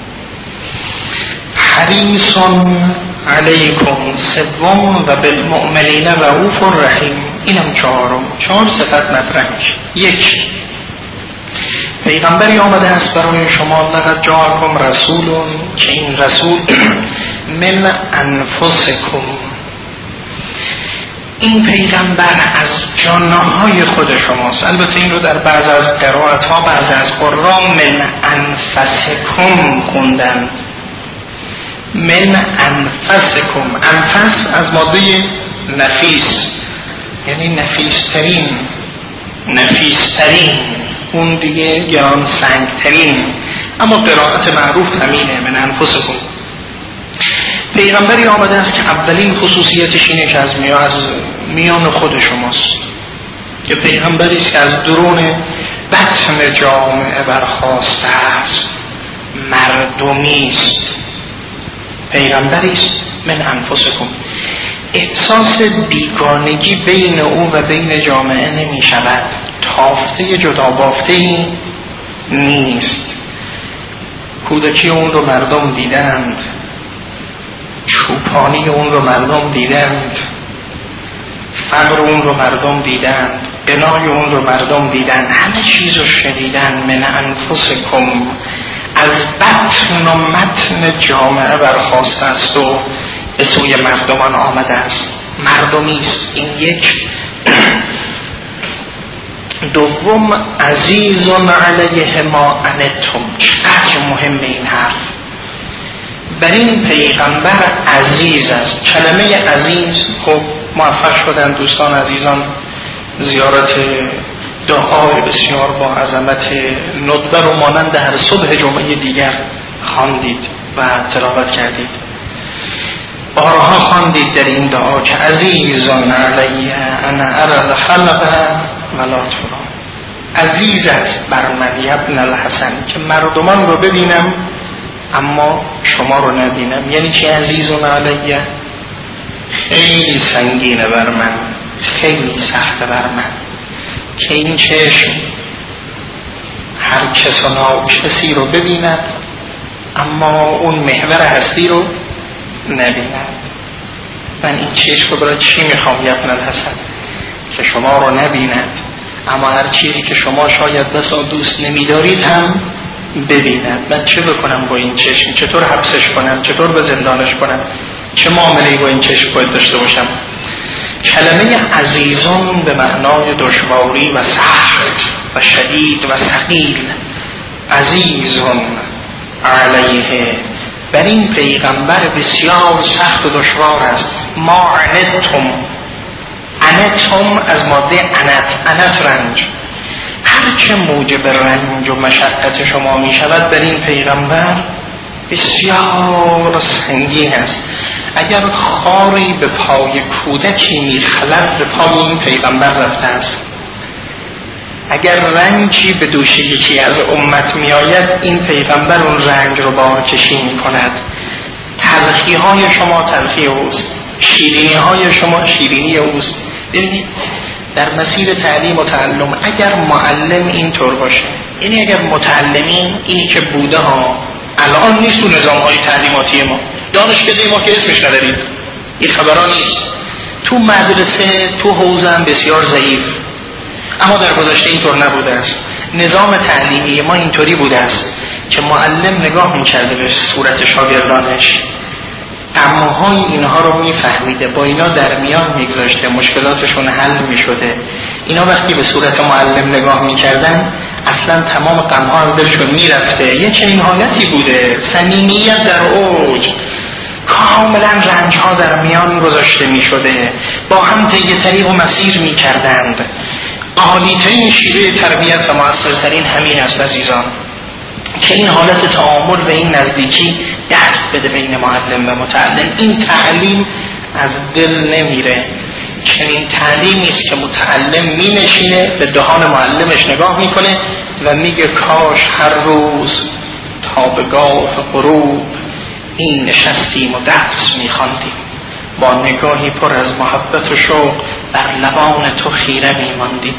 حریص علیکم سوم و بالمؤمنین رؤوف رحیم. اینم 4 صفت مطرح میشه. 1 پیغمبری آمده است برای شما، لقد جاءکم رسول، که این رسول من انفسکم، این پیغمبر از جانهای خود شماست. البته این رو در بعض از قرائت ها بعض از قرآن من انفسکم خوندن، من انفسکم. انفس از ماده نفیس، یعنی نفیسترین، اون دیگه گران سنگترین، اما قرائت معروف همینه، من انفسکم. پیغمبری آمده است که اولین خصوصیتش اینه که از میان خود شماست، که پیغمبری است که از درون بطن جامعه برخاسته است، مردمی است، پیغمبری است من انفسکم. احساس بیگانگی بین او و بین جامعه نمی شود، تافته جدا بافته ای نیست. کودکی اون رو مردم دیدند، چوپانی اون رو مردم دیدند، فقر اون رو مردم دیدند، بنای اون رو مردم دیدند، همه چیز رو شنیدن. من انفسکم، از بطن و متن جامعه برخاسته است و به سوی مردمان آمده است، مردمی است. این 1 دوم عزیز علیه ما عنتم. چقدر مهم این حرف. بر این پیغمبر عزیز است. کلمه عزیز خب موفق شدن دوستان عزیزان زیارت دعای بسیار با عظمت ندبه رو مانند هر صبح جمعه دیگر خواندید و تلاوت کردید. بارها خواندید در این دعا که عزیز علیه انا اری الخلق ولا ترا. عزیز است بر من ابن الحسن که مردمان رو ببینم اما شما رو نبینم. یعنی چه عزیز علیه؟ خیلی سنگینه بر من، خیلی سخته بر من که این چشم هر کس و ناکسی رو ببیند اما اون محور هستی رو نبیند. من این چشم رو برای چی میخوام ابن الحسن؟ که شما رو نبیند اما هر چیزی که شما شاید بسا دوست نمیدارید هم ببیند. من چه بکنم با این چشم؟ چطور حبسش کنم؟ چطور به زندانش کنم؟ چه معامله‌ای با این چشم باید داشته باشم؟ کلمه عزیزون به معنای دشواری و سخت و شدید و ثقیل. عزیزون علیه بر این پیغمبر بسیار سخت و دشوار است. ما عنتم. عنتم از ماده عنت رنج. هر چه موجب رنج و مشقت شما می شود بر این پیغمبر بسیار سنگین است. اگر خاری به پای کودکی می خلد به پای این پیغمبر رفته است. اگر رنجی به دوش یکی از امت می آید این پیغمبر اون رنج رو بارکشی می کند. تلخی های شما تلخی اوست، شیرینی های شما شیرینی اوست. ببینید در مسیر تعلیم و تعلم اگر معلم اینطور باشه، یعنی اگر متعلمین اینی که بوده ها الان نیست تو نظام های تعلیماتی ما، دانشکده ما که اسمش ندارید، این خبرها نیست. تو مدرسه تو حوزه هم بسیار ضعیف، اما در گذشته اینطور نبوده است. نظام تعلیمی ما اینطوری بوده است که معلم نگاه می‌کرده به صورت شاگردانش، اماهای اینها رو میفهمیده، با اینا در میان میگذاشته، مشکلاتشون حل میشده. اینا وقتی به صورت معلم نگاه میکردن اصلا تمام غمها از دلشون میرفته. یه چنین حالتی بوده، صمیمیت در اوج، کاملا رنجها در میان گذاشته میشده، با هم طی طریق و مسیر میکردند. عالی‌ترین شیوه تربیت و مؤثرترین همین است عزیزان، که این حالت تعامل و این نزدیکی دست بده بین معلم و متعلم. این تعلیم از دل نمیره. چنین تعلیمی است که متعلم می نشینه به دهان معلمش نگاه میکنه و میگه کاش هر روز تا به گاف غروب این نشستیم و درس میخواندیم، با نگاهی پر از محبت و شوق بر لبان تو خیره میماندیم.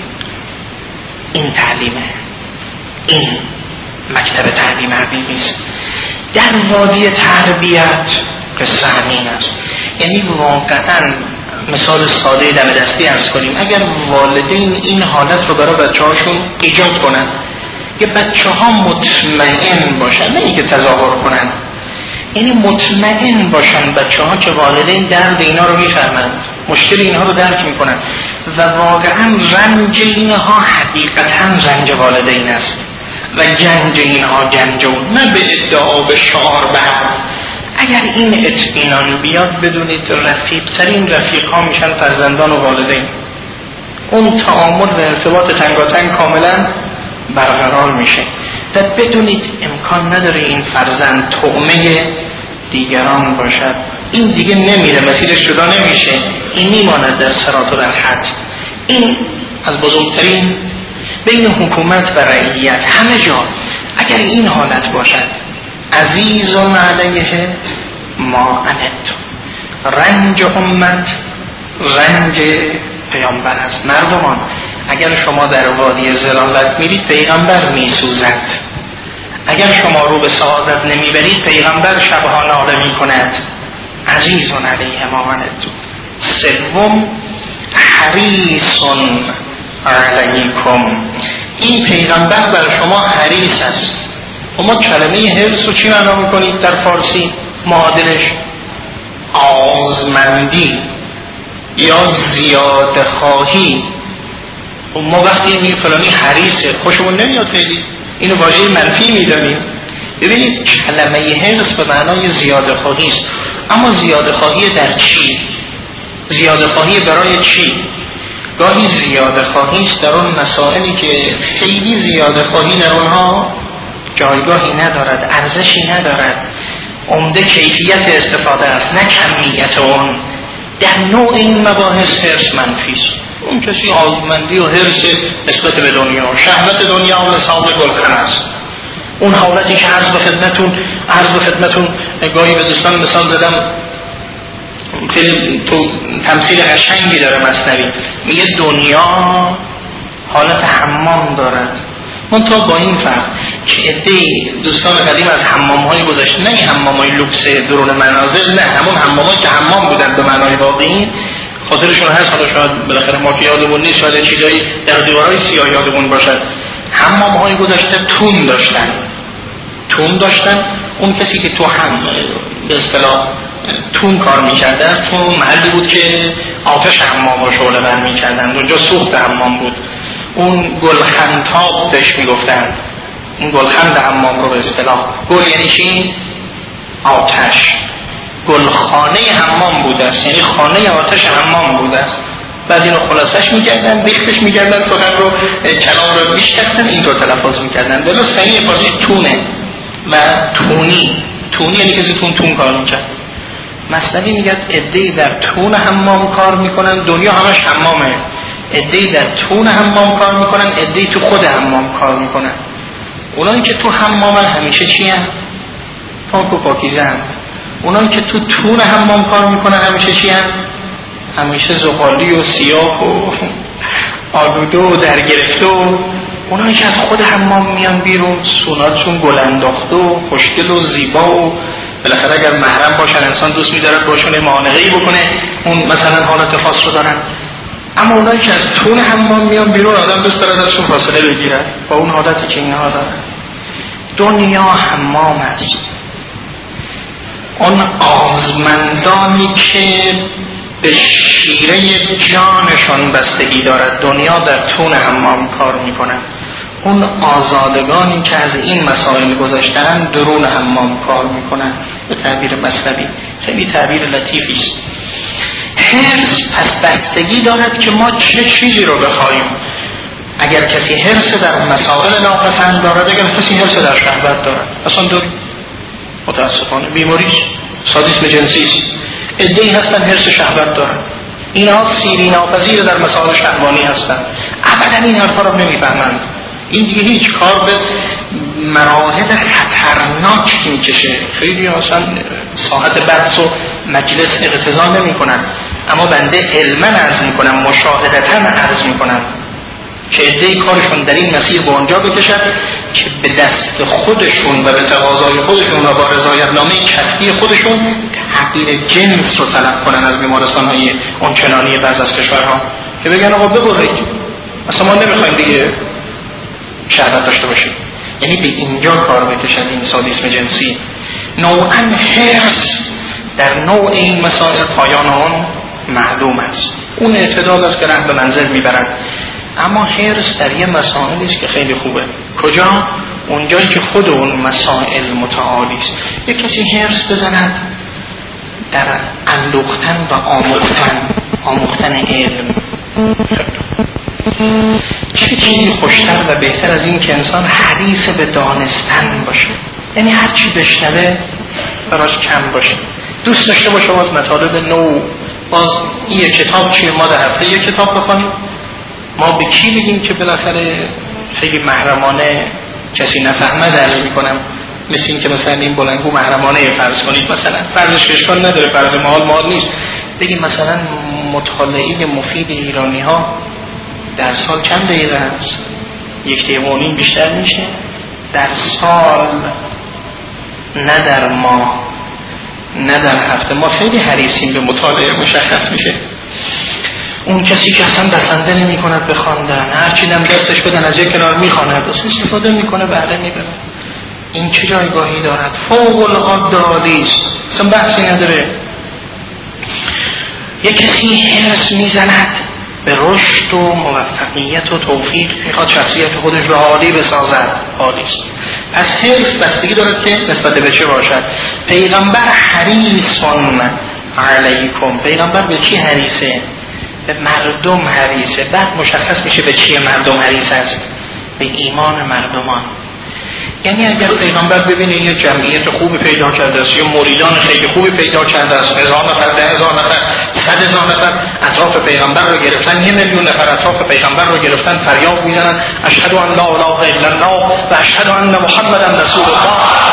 این تعلیمه، این مکتب تعلیم حقیقی است. در وادی تربیت قصه همین است. یعنی واقعا مثال ساده دم دستی عرض کنیم، اگر والدین این حالت رو برای بچه هاشون ایجاد کنن که بچه ها مطمئن باشن، نه اینکه تظاهر کنن، یعنی مطمئن باشن بچه ها که والدین درد اینا رو میفهمند، مشکل اینها رو درک میکنن و واقعا رنج اینها حقیقتا رنج والدین است و گنج اینها گنجون، نه به ادعا به شعار به حرف. اگر این اطمینان بیاد بدونید رفیق‌ترین رفیق‌ها میشن فرزندان و والدین. اون تعامل و ارتباط تنگاتنگ کاملا برقرار میشه و بدونید امکان نداره این فرزند طعمه دیگران باشد. این دیگه نمیره، مسیرش جدا نمیشه، این میماند در صراط و در خط. این از بزرگترین بین حکومت و رعیت همه جا اگر این حالت باشد، عزیز علیه ما عنتم. رنج امت رنج پیامبر است. مردمان اگر شما در وادی ضلالت میرید پیغمبر میسوزد، اگر شما رو به سعادت نمیبرید پیغمبر شبها ناله میکند. عزیز علیه ما عنتم. سوم حریص علیکم. این پیغمبر بر شما حریص است. اما کلمه حرص رو چی معنا میکنید در فارسی؟ معادلش آزمندی یا زیاده خواهی. ما وقتی میگیم فلانی حریصه خوشمون نمیاد خیلی، اینو واژه منفی میدانیم. ببینید کلمه حرص به معنای زیاده خواهی است، اما زیاده خواهی در چی؟ زیاده خواهی برای چی؟ گاهی زیاده خواهی است در اون مسائلی که خیلی زیاده خواهی در اونها جایگاهی ندارد، ارزشی ندارد، عمده کیفیت استفاده است نه کمیت اون. در نوع این مباحث حرص منفی است. اون کسی آزمندی و حرص نسبت به دنیا، شهوت دنیا مثال گلخن است. اون حالتی که عرض به خدمتون گاهی به دوستان مثال زدم، خیلی تو تمثیل قشنگی داره مثنوی، میگه دنیا حالت حمام دارد، منتها با این فرق که عده‌ای دوستان قدیم از حمام‌های گذشته، نه حمام‌های لوکس درون منازل، نه همون حمام‌هایی که حمام بودن به معنای واقعی، خاطرشون هست، حالا شاید بالاخره ما که یادمون نیست، شاید چیزایی در دیوارهای سیاه یادمون باشد. حمام‌های گذشته تون داشتن. اون کسی که تو هم به اصطلاح تون کار می‌کرده است، تو محلی بود که آتش حمام رو شعله ور می‌کردن، اونجا سوخت حمام بود. اون گلخندتاب بهش میگفتن، این گلخند حمام رو به اصطلاح، گل یعنی چی؟ آتش. گلخانه حمام بوده است، یعنی خانه آتش حمام بوده است. بعد اینو خلاصش میکردن، بیختش میکردن، سخن رو کلام رو میشکستن، این رو تلفظ میکردن. ولی صحیح بازی تونه و تونی یعنی کسی تون کار میکرد. مثلا میگه عده‌ای در تون حمام کار میکنن، دنیا همش حمامه. عده‌ای در تون حمام کار میکنن، عده‌ای تو خود حمام کار میکنن. اونایی که تو حمامن همیشه چی هست؟ پاک و پاکیزه هم. اونایی که تو تون حمام کار میکنن همیشه چی هست؟ همیشه زغالی و سیاه و آلوده و درگرفته. و اونایی که از خود حمام میان بیرون سوناتشون گل انداخته و خوشگل و زیبا و بالاخره اگر محرم باشن انسان دوست می‌داره باشون معانقه‌ای بکنه، اون مثلا حالت خاص رو دارن. اما اونایی که از تون حمام میان بیرون آدم دوست داره ازشون فاصله بگیره با اون حالتی که اینها دارن. دنیا حمام است. اون آزمندانی که به شیره جانشان بستگی دارد دنیا در تون حمام کار میکنن. اون آزادگانی که از این مسائل گذشتن درون حمام کار میکنن. به تعبیر مثنوی خیلی تعبیر لطیفی است. حرص پس بستگی دارد که ما چه چیزی رو بخوایم. اگر کسی حرص در مسائل ناپسند دارد، اگر کسی حرص در شهوت دارد، اصلا داریم متاسفانه بیماریش سادیسم جنسی است. عده‌ای هستن حرص شهوت دارن، اینها سیری ناپذیر در مسائل شهوانی هستن، ابدا این حرفا رو نمیفهمند. این دیگه هیچ کار به مراحل خطرناک میکشه. خیلی اصلا ساحت بحث و مجلس اقتضا نمیکنن، اما بنده علما عرض میکنم، مشاهدتا عرض میکنم که عده‌ای کارشون در این مسیر به اونجا بکشد که به دست خودشون و به تقاضای خودشون و با رضایتنامه کتبی خودشون تغییر جنس رو طلب کنن از بیمارستان‌های اونچنانی بعض از کشورها، که بگن آقا ببرید، اصلا ما نمیخوایم دیگه شهوت داشته باشیم. یعنی به اینجا کار بکشد این سادیسم جنسی. نوعاً حرص در نوع این مسائل پایان آن معلوم است. اون اعتدال است که ره به منزل میبرد. اما حرص در یه مسائلی است که خیلی خوبه. کجا؟ اونجایی که خود اون مسائل متعالی است. یک کسی حرص بزند در اندوختن و آموختن علم. چه چیزی خوشتر و بهتر از این که انسان حریص به دانستن باشه، یعنی هر چی بشنوه براش کم باشه، دوست داشته باشه باز مطالب نو. باز این کتاب چیه؟ ما در هفته یک کتاب بخونیم. ما به کی بگیم که بالاخره خیلی محرمانه کسی نفهمه درس میکنم، مثل این که مثلا این بلندگو محرمانه فرض کنید، مثلا فرضش اشکال نداره، فرض محال نیست، بگیم مثلا مطالعه مفید ایرانی ها در سال چند دقیقه است؟ 1 دقیقه و نیم بیشتر میشه در سال، نه در ماه، نه در هفته. ما خیلی حریصیم به مطالعه، مشخص میشه. اون کسی که اصلا بسنده نمی کند به خواندن، هرچی دم دستش بدن از یک کنار میخواند، اصلا استفاده میکنه، بهره میبره. این چه جایگاهی دارد؟ فوق العاده عالی است، اصلا بحثی نداره. یک کسی حرص میزند به رشد و موفقیت و توفیق میخواد شخصیت خودش رو عالی بسازد. عالیست. پس حرص بستگی دارد که نسبت به چه باشد. پیغمبر حریصون علیکم، پیغمبر به چی حریصه؟ به مردم حریصه. بعد مشخص میشه به چی مردم حریص است؟ به ایمان مردمان. یعنی اگر پیغمبر ببینه یه جمعیت خوبی پیدا کرده است، یا مریدان خیلی خوبی پیدا کرده است، 1000 نفر، 10,000 نفر، 100,000 نفر اطراف پیغمبر رو گرفتن، 1,000,000 نفر اطراف پیغمبر رو گرفتن، فریاد میزنن اشهد ان لا اله الا الله و اشهد ان محمدا رسول الله.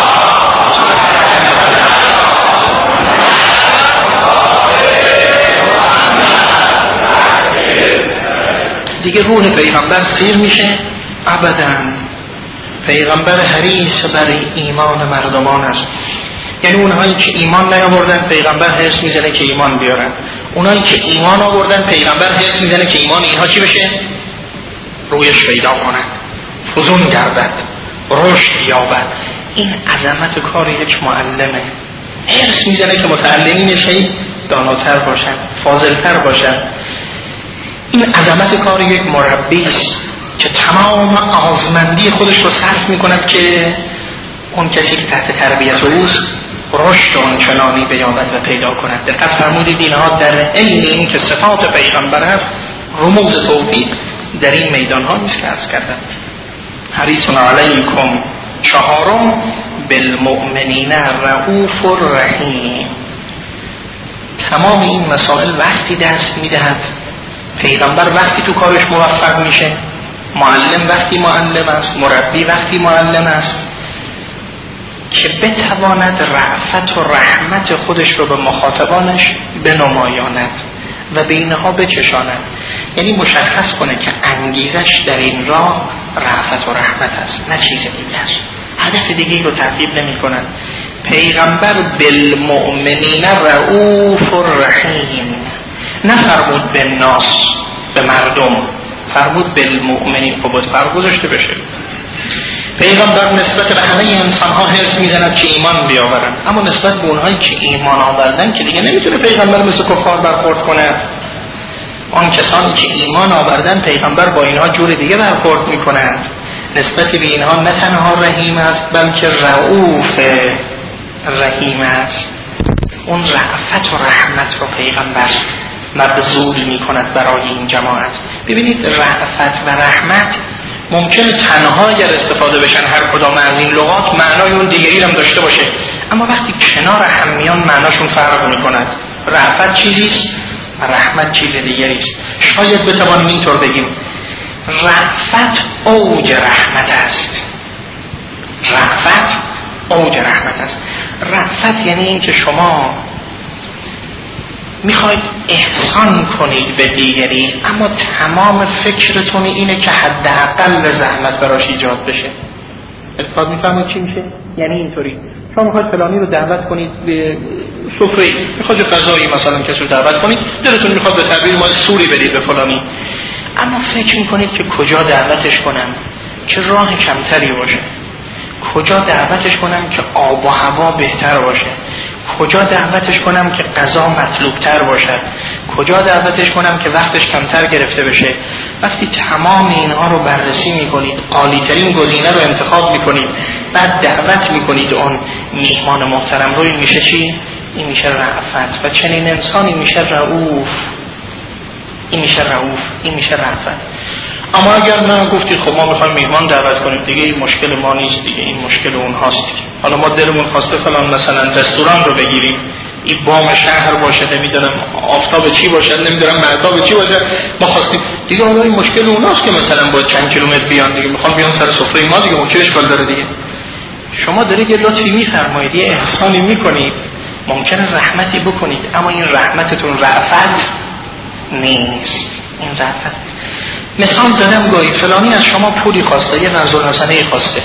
دیگه روح پیغمبر سیر میشه ابداً. پیغمبر حریص بر ایمان مردمان است. یعنی اونهایی که ایمان نیاوردن پیغمبر حرص میزنه که ایمان بیارن، اونهایی که ایمان آوردن پیغمبر حرص میزنه که ایمان اینها چی بشه؟ رویش پیدا کند، فزون گردد، رشد یابد. این عظمت کار یک معلمه. حرص میزنه که متعلمینش داناتر باشن، فاضلتر باشن. این عظمت کار یک مربی است که تمام آزمندی خودش رو صرف میکند که اون کسی که تحت تربیت اوست رشد آنچنانی بیابد و پیدا کند. دقت فرمودید اینها در عین این که صفات پیغمبر است، رموز توفیق در این میدان ها نیست که عرض کردم. حریص علیکم. چهارم بالمؤمنین رؤوف رحیم. تمام این مسائل وقتی دست میدهد، پیغمبر وقتی تو کارش موفق میشه، معلم وقتی معلم است، مربی وقتی معلم است، که بتواند رأفت و رحمت خودش رو به مخاطبانش بنمایاند و به اینها بچشاند. یعنی مشخص کنه که انگیزش در این راه رأفت و رحمت است، نه چیز دیگه است. هدف دیگه رو تعقیب نمی کند. پیغمبر بالمؤمنین رؤوف رحیم، نفرمود به ناس، به مردم، فرمود بالمؤمنین. خب باید فرق گذاشته بشه. پیغمبر نسبت به همه انسان ها حرص میزند که ایمان بیاورن، اما نسبت به اونهایی که ایمان آوردن که دیگه نمیتونه پیغمبر مثل کفار برخورد کنه. آن کسانی که ایمان آوردن پیغمبر با اینها جور دیگه برخورد میکنند. نسبت به اینها نه تنها رحیم است بلکه رؤوف رحیم است. اون رأفت و رحمت رو پیغمبر مبذول می کند برای این جماعت. ببینید رأفت و رحمت ممکنه تنها اگر استفاده بشن هر کدام از این لغات معنای اون دیگری هم داشته باشه، اما وقتی کنار هم میان معناشون فرق می کند. رأفت چیزیست و رحمت چیز دیگریست. شاید بتوانیم اینطور بگیم رأفت اوج رحمت است. رأفت اوج رحمت است. رأفت یعنی این که شما میخواید احسان کنید به دیگری، اما تمام فکرتون اینه که حداقل زحمت براش ایجاد بشه. اتفاق میفهمید چی میشه؟ یعنی اینطوری شما میخواید فلانی رو دعوت کنید به سفره، میخواید غذایی مثلا کسی رو دعوت کنید، دلتون میخواد به تعبیر ما سوری بدید به فلانی، اما فکر میکنید که کجا دعوتش کنم که راه کمتری باشه، کجا دعوتش کنم که آب و هوا بهتر باشه، کجا دعوتش کنم که غذا مطلوب تر باشد، کجا دعوتش کنم که وقتش کمتر گرفته بشه. وقتی تمام اینها رو بررسی میکنید، عالی ترین گزینه رو انتخاب میکنید، بعد دعوت میکنید اون میهمان محترم رو، این میشه چی؟ این میشه رأفت. و چنین انسانی میشه رؤوف. این میشه رؤوف، این میشه رأفت. اما اگر نه گفتید خب ما میخوایم میهمان دعوت کنیم، دیگه این مشکل ما نیست، دیگه این مشکل اونهاست. حالا ما دلمون خواسته فلان مثلا رستوران رو بگیریم، این بام شهر باشه، نمیدونم آفتاب چی باشه، نمیدونم مهتاب چی باشه، ما خواستیم دیگه. حالا این مشکل اوناست که مثلا با چند کیلومتر بیان، دیگه میخوان بیان سر سفره ما، دیگه اون چه اشکال داره دیگه. شما دارید یه لطفی میفرمایید، یه احسانی میکنید، ممکنه رحمتی بکنید، اما این رحمتتون رأفت نیست. این رأفت. مثال دادم گاهی فلانی از شما پولی خواسته، یه نظر حسنه خواسته،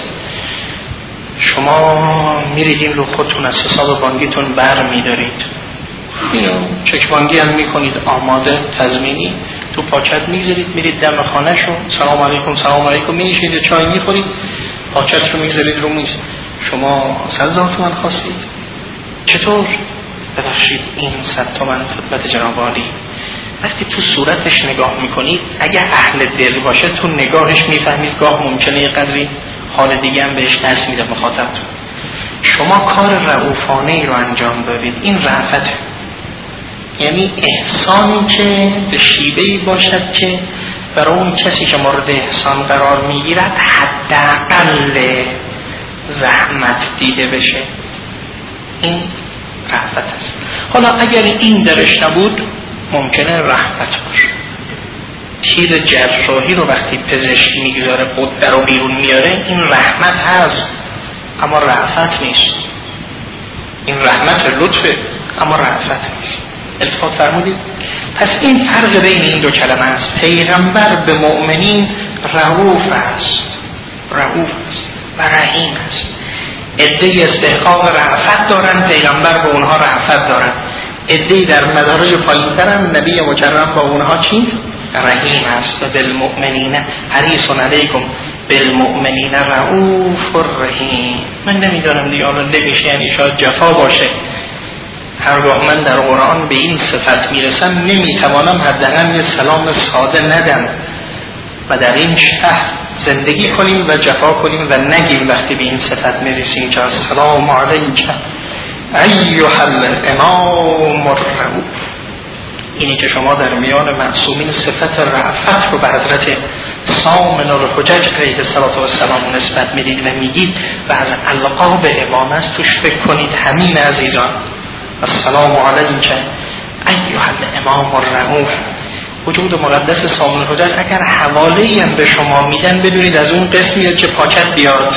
شما میریدین رو خودتون از حساب بانکیتون بر میدارید، اینو چک بانکی هم میکنید آماده تضمینی، تو پاکت میذارید، میرید دم خانه شو، سلام علیکم سلام علیکم، میشینید چای میخورید، پاکت رو میذارید رو میز. شما 100,000 تومان خواستید، چطور؟ ببخشید این 100 تومان خدمت جناب عالی. وقتی تو صورتش نگاه میکنید اگر اهل دل باشه تو نگاهش میفهمید گاه ممکنه یه قدری حال دیگه هم بهش دست میده مخاطبتون. شما کار رؤوفانه رو انجام دادید، این رأفته. یعنی احسانی که به شیوهی باشد که برای اون کسی که مورد احسان قرار میگیرد حداقل زحمت دیده بشه، این رأفت است. حالا اگر این درش نبود ممکنه رحمت باشه. تیر جراحی رو وقتی پزشک میگذاره قده رو بیرون میاره، این رحمت هست اما رأفت نیست. این رحمت لطفه اما رأفت نیست. التفات فرمودید؟ پس این فرق بین این دو کلمه است. پیغمبر به مؤمنین رؤوف است و رحیم است. عده‌ای استحقاق رأفت دارن، پیغمبر به اونها رأفت دارن. عده‌ای در مدارج پایین‌ترن، نبی مکرم با اونها چیز رحیم است. و بالمؤمنین حریص علیکم بالمؤمنین رؤوف رحیم. من نمیدونم دیگه حالا نمیشه، یعنی شاید جفا باشه. هرگاه من در قرآن به این صفت میرسم نمیتوانم حداقل یه سلام ساده ندم و در این شهر زندگی کنیم و جفا کنیم و نگیم وقتی به این صفت میرسیم که السلام علیک ایها الامام الرؤوف. اینی که شما در میان معصومین صفت رأفت رو به حضرت سامن الحجج علیه السلام نسبت میدید و میگید و از القاب امامت توش فکر کنید. همین عزیزان، السلام علیک ایها الامام الرؤوف. وجود مقدس سامن الحجج اگر حواله‌ای هم به شما میدن بدونید از اون قسمیه که پاکت بیاد،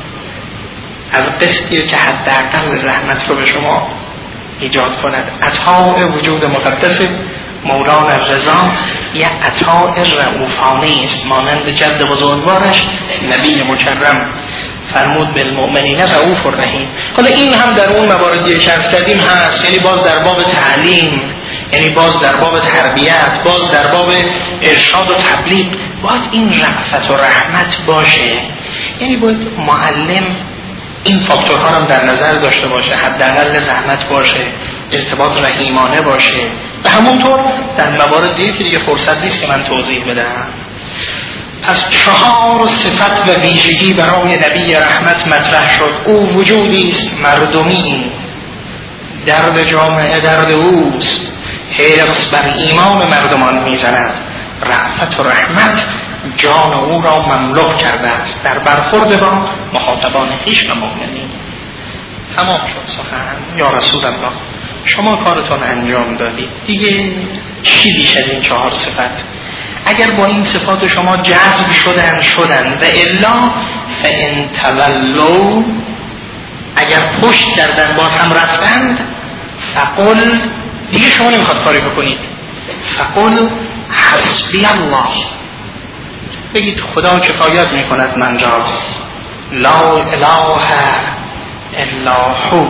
از قسمیه که حداقل زحمت رو به شما ایجاد کند. عطاء وجود مقدس مولانا رضا یه عطاء رؤوفانه است، مانند جد بزرگوارش نبی مکرم فرمود بالمؤمنین رؤوف الرحیم. حالا این هم در اون مواردی که عرض کردیم هست، یعنی باز در باب تعلیم، یعنی باز در باب تربیت، باز در باب ارشاد و تبلیغ باید این رأفت و رحمت باشه. یعنی باید معلم این فاکتورها هم در نظر داشته باشه، حداقل زحمت باشه، ارتباط رحیمانه باشه و همونطور در موارد دیگه که دیگه فرصت نیست که من توضیح بدم. پس 4 صفت و ویژگی برای نبی رحمت مطرح شد. او وجودی است مردمی، درد جامعه درد اوست، حرص بر ایمان مردمان میزند. رأفت و رحمت جان او را مملو کرده است در برخورد با مخاطبان خویش و مؤمنین. تمام شد سخن. یا رسول الله شما کارتون انجام دادید دیگه، چی بیش از این 4 صفت؟ اگر با این صفات شما جذب شدن و الا فان تولوا، اگر پشت کردن باز هم رفتند، فقل، دیگه شما نمیخواد کاری بکنید، فقل حسبی الله، بگید خدا کفایت میکند من را، لا اله الا هو،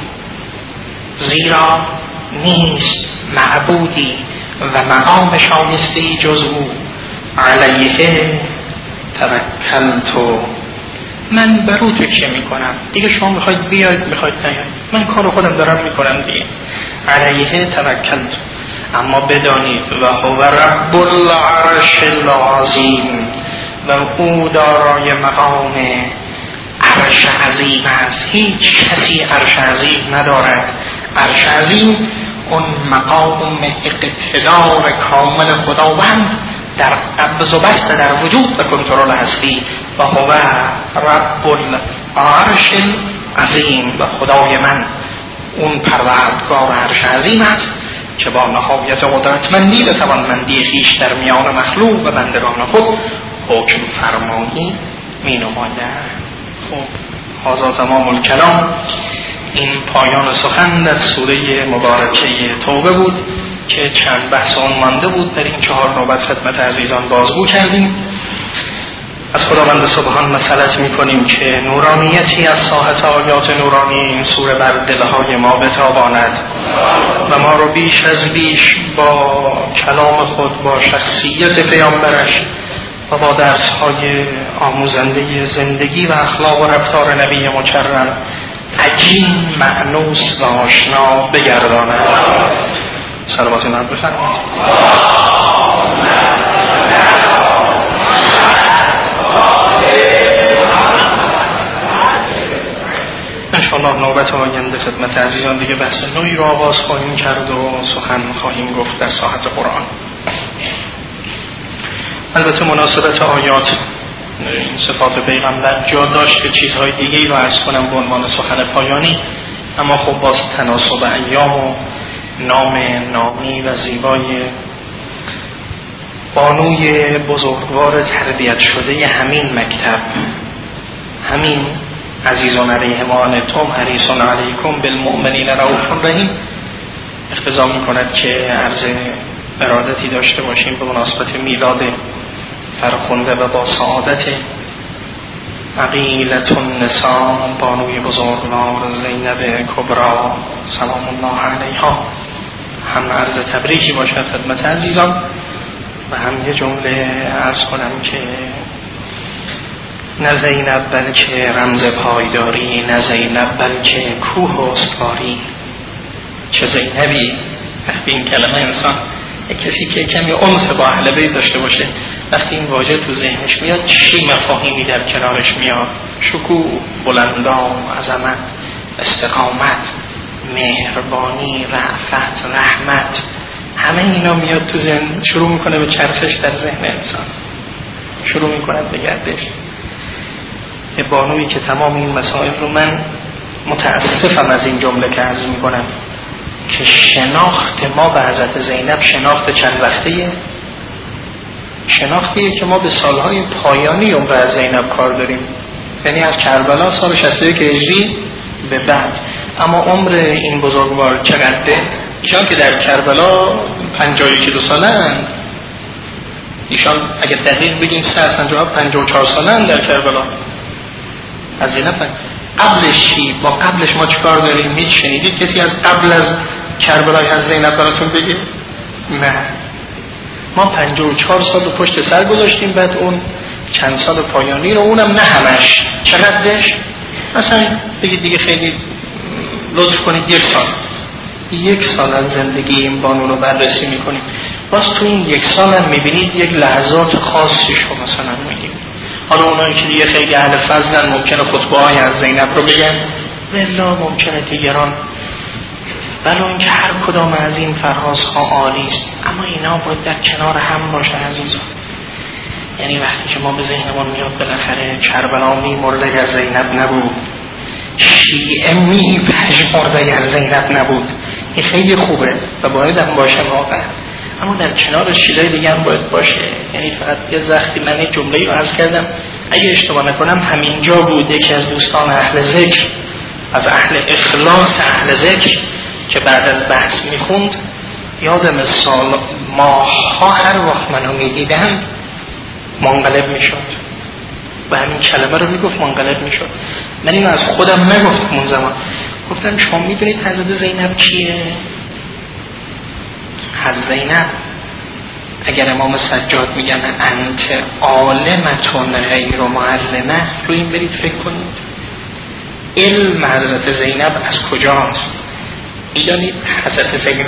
زیرا نیست معبودی و مقام شایسته‌ای جز او، علیه توکلت، من بر او تکیه میکنم. دیگه شما میخواید بیاید میخواید نیاید، من کار خودم دارم میکنم دیگه. علیه توکلت، اما بدانید و هو رب العرش العظیم، و او دارای مقام عرش عظیم است. هیچ کسی عرش عظیم ندارد. عرش عظیم اون مقام اقتدار کامل خداوند در قبض و بسط در وجود و کنترل هستی. و هو رب العرش العظیم، و خدای من اون پروردگار عرش عظیم است که با نهایت قدرتمندی و توانمندی خویش در میان مخلوق و بندگان خود حکم فرمایی می نماید. خب هذا تمام الکلام. این پایان سخن در سوره مبارکه توبه بود که چند بحث آن مانده بود، در این 4 نوبت خدمت عزیزان بازگو کردیم. از خداوند سبحان مسئلت میکنیم که نورانیتی از ساحت آیات نورانی این سوره بر دلهای ما بتاباند و ما رو بیش از بیش با کلام خود، با شخصیت پیامبرش و با درس‌های آموزنده زندگی و اخلاق و رفتار نبی مکرم عجین، مأنوس و آشنا بگرداند. صلوات من بفرمایید. انشاءالله نوبت آینده خدمت عزیزان دیگه بحث نوعی رو آغاز خواهیم کرد و سخن خواهیم گفت در ساحت قرآن. البته مناسبت آیات این صفات پیغمبر جا داشت که چیزهای دیگه‌ای رو عرض کنم به عنوان سخن پایانی، اما خب باز تناسب ایام و نام نامی و زیبای بانوی بزرگوار تربیت شده همین مکتب، همین عزیزان علیهم و عنتم حریصون علیکم بالمؤمنین رؤوف رحیم، اقتضا می‌کند که عرض ارادتی داشته باشیم به مناسبت میلاد فرخنده و با سعادت عقیلة النساء بانوی بزرگوار زینب کبرا سلام الله علیها، هم عرض تبریکی باشد خدمت عزیزان و هم یه جمله عرض کنم که نه زینب بلکه رمز پایداری، نه زینب بلکه کوه استواری. چه زینبی. وقتی این کلمه انسان کسی که کمی انس با اهل بیت داشته باشه وقتی این واژه تو ذهنش میاد چی مفاهیمی در کنارش میاد؟ شکوه، بلندام، عظمت، استقامت، مهربانی، رأفت، رحمت، همه اینا میاد تو ذهن، شروع میکنه به چرخش در ذهن انسان، شروع میکنه به گردش. یه بانویی که تمام این مسائل رو، من متاسفم از این جمله که عرض میکنم که شناخت ما به حضرت زینب شناخت چند وقتیه، شناختیه که ما به سالهای پایانی عمر از زینب کار داریم، یعنی از کربلا سال 61 هجری به بعد. اما عمر این بزرگوار چقدره؟ ایشان که در کربلا 51 سالند، ایشان اگر دقیق بگیم 54 سالند در کربلا. از زینب قبلش چی؟ با قبلش ما چیکار داریم؟ هیچ شنیدید کسی از قبل از کربلای از زینب براتون بگه؟ نه. ما 54 سال رو پشت سر گذاشتیم، بعد اون چند سال پایانی رو، اونم نه همش. چقدرش؟ مثلا بگید دیگه خیلی لطف کنید یک سال از زندگی این بانو رو بررسی میکنیم، باز تو این یک سال هم میبینید یک لحظات خاصش رو مثلا میگیم. حالا اونایی که دیگه خیلی اهل فضلن ممکنه خطبه های از زینب رو بگن، والله ممکنه دیگران، ولی اینکه هر کدام از این فرازها عالی است، اما اینا باید در کنار هم باشه عزیزان. یعنی وقتی که ما به ذهنمون میاد بالاخره کربلا می‌مرد اگر زینب نبود، شیعه می‌پژمرد اگر زینب نبود، این خیلی خوبه و باید هم باشه واقعا، اما در کنار چیزای دیگه هم باید باشه. یعنی فقط یه وقتی من این جمله‌ای رو عرض کردم، اگه اشتباه نکنم همینجا بود یکی از دوستان اهل ذکر، از اهل اخلاص اهل ذکر، که بعد از بحث میخوند، یادم سال ماها هر وقت منو میدیدن منقلب میشد و همین کلمه رو میگفت منقلب میشد. من اینو از خودم نگفتم اون زمان، گفتم شما میدونید حضرت زینب کیه؟ حضرت زینب اگر امام سجاد میگن انت عالمتون غیر معلمه، رو این برید فکر کنید علم حضرت زینب از کجاست. میدونید حضرت زینب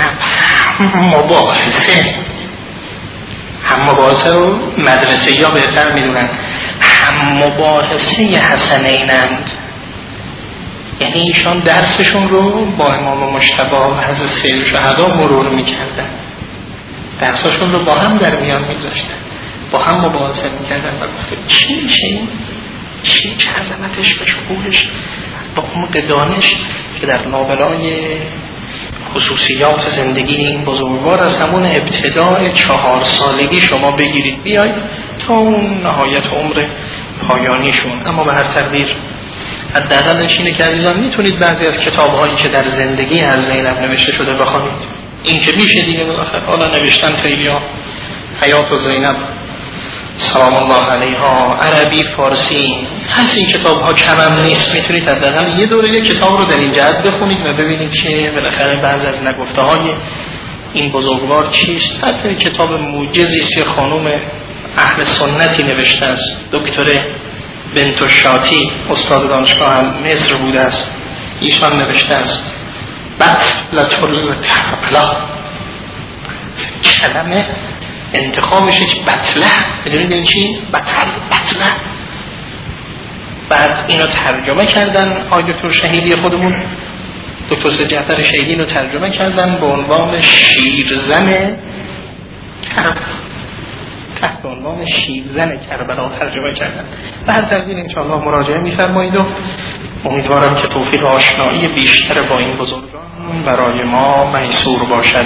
هم مباحثه رو مدرسه یا بهتر میدونن، هم مباحثه حسنینند. یعنی ایشان درسشون رو با امام مجتبی و حضرت سید شهدا مرور میکردن، درسشون رو با هم در میان میذاشتن، با هم مباحثه میکردن و گفتن چی میشه، چی چه عظمتش و شکوهش با عمق دانش که در لابلای خصوصیات زندگی این بزرگوار از همون ابتدای 4 سالگی شما بگیرید بیاید تا اون نهایت عمر پایانیشون. اما به هر تقدیر حداقلش اینه که عزیزان میتونید بعضی از کتاب‌هایی که در زندگی از زینب نوشته شده بخونید. این که میشه دیگه بالاخره حالا نوشتن خیلی‌ها حیات و زینب سلام الله علیها، عربی، فارسی، هست این کتاب‌ها کم هم نیست، میتونید حداقل یه دوره کتاب رو در این جهت بخونید و ببینید که بالاخره بعضی از نگفته‌های این بزرگوار چیست. حتی کتاب موجزی است که خانم اهل سنتی نوشته است، دکتر بنت شاتی، استاد دانشگاه مصر بوده است، ایشان نوشته است بطلة الکربلا، کلمه انتخابش که بطله، بدونید چی؟ بطله. بعد اینو ترجمه کردن آیت شهیدی خودمون، دکتر سید جعفر شهیدی رو ترجمه کردن به عنوان شیرزن کربلا، تحت عنوان شیرزن کربلا ترجمه کردن. بعد در این انشاءالله مراجعه می‌فرمایید و امیدوارم که توفیق آشنایی بیشتر با این بزرگان برای ما میسور باشد.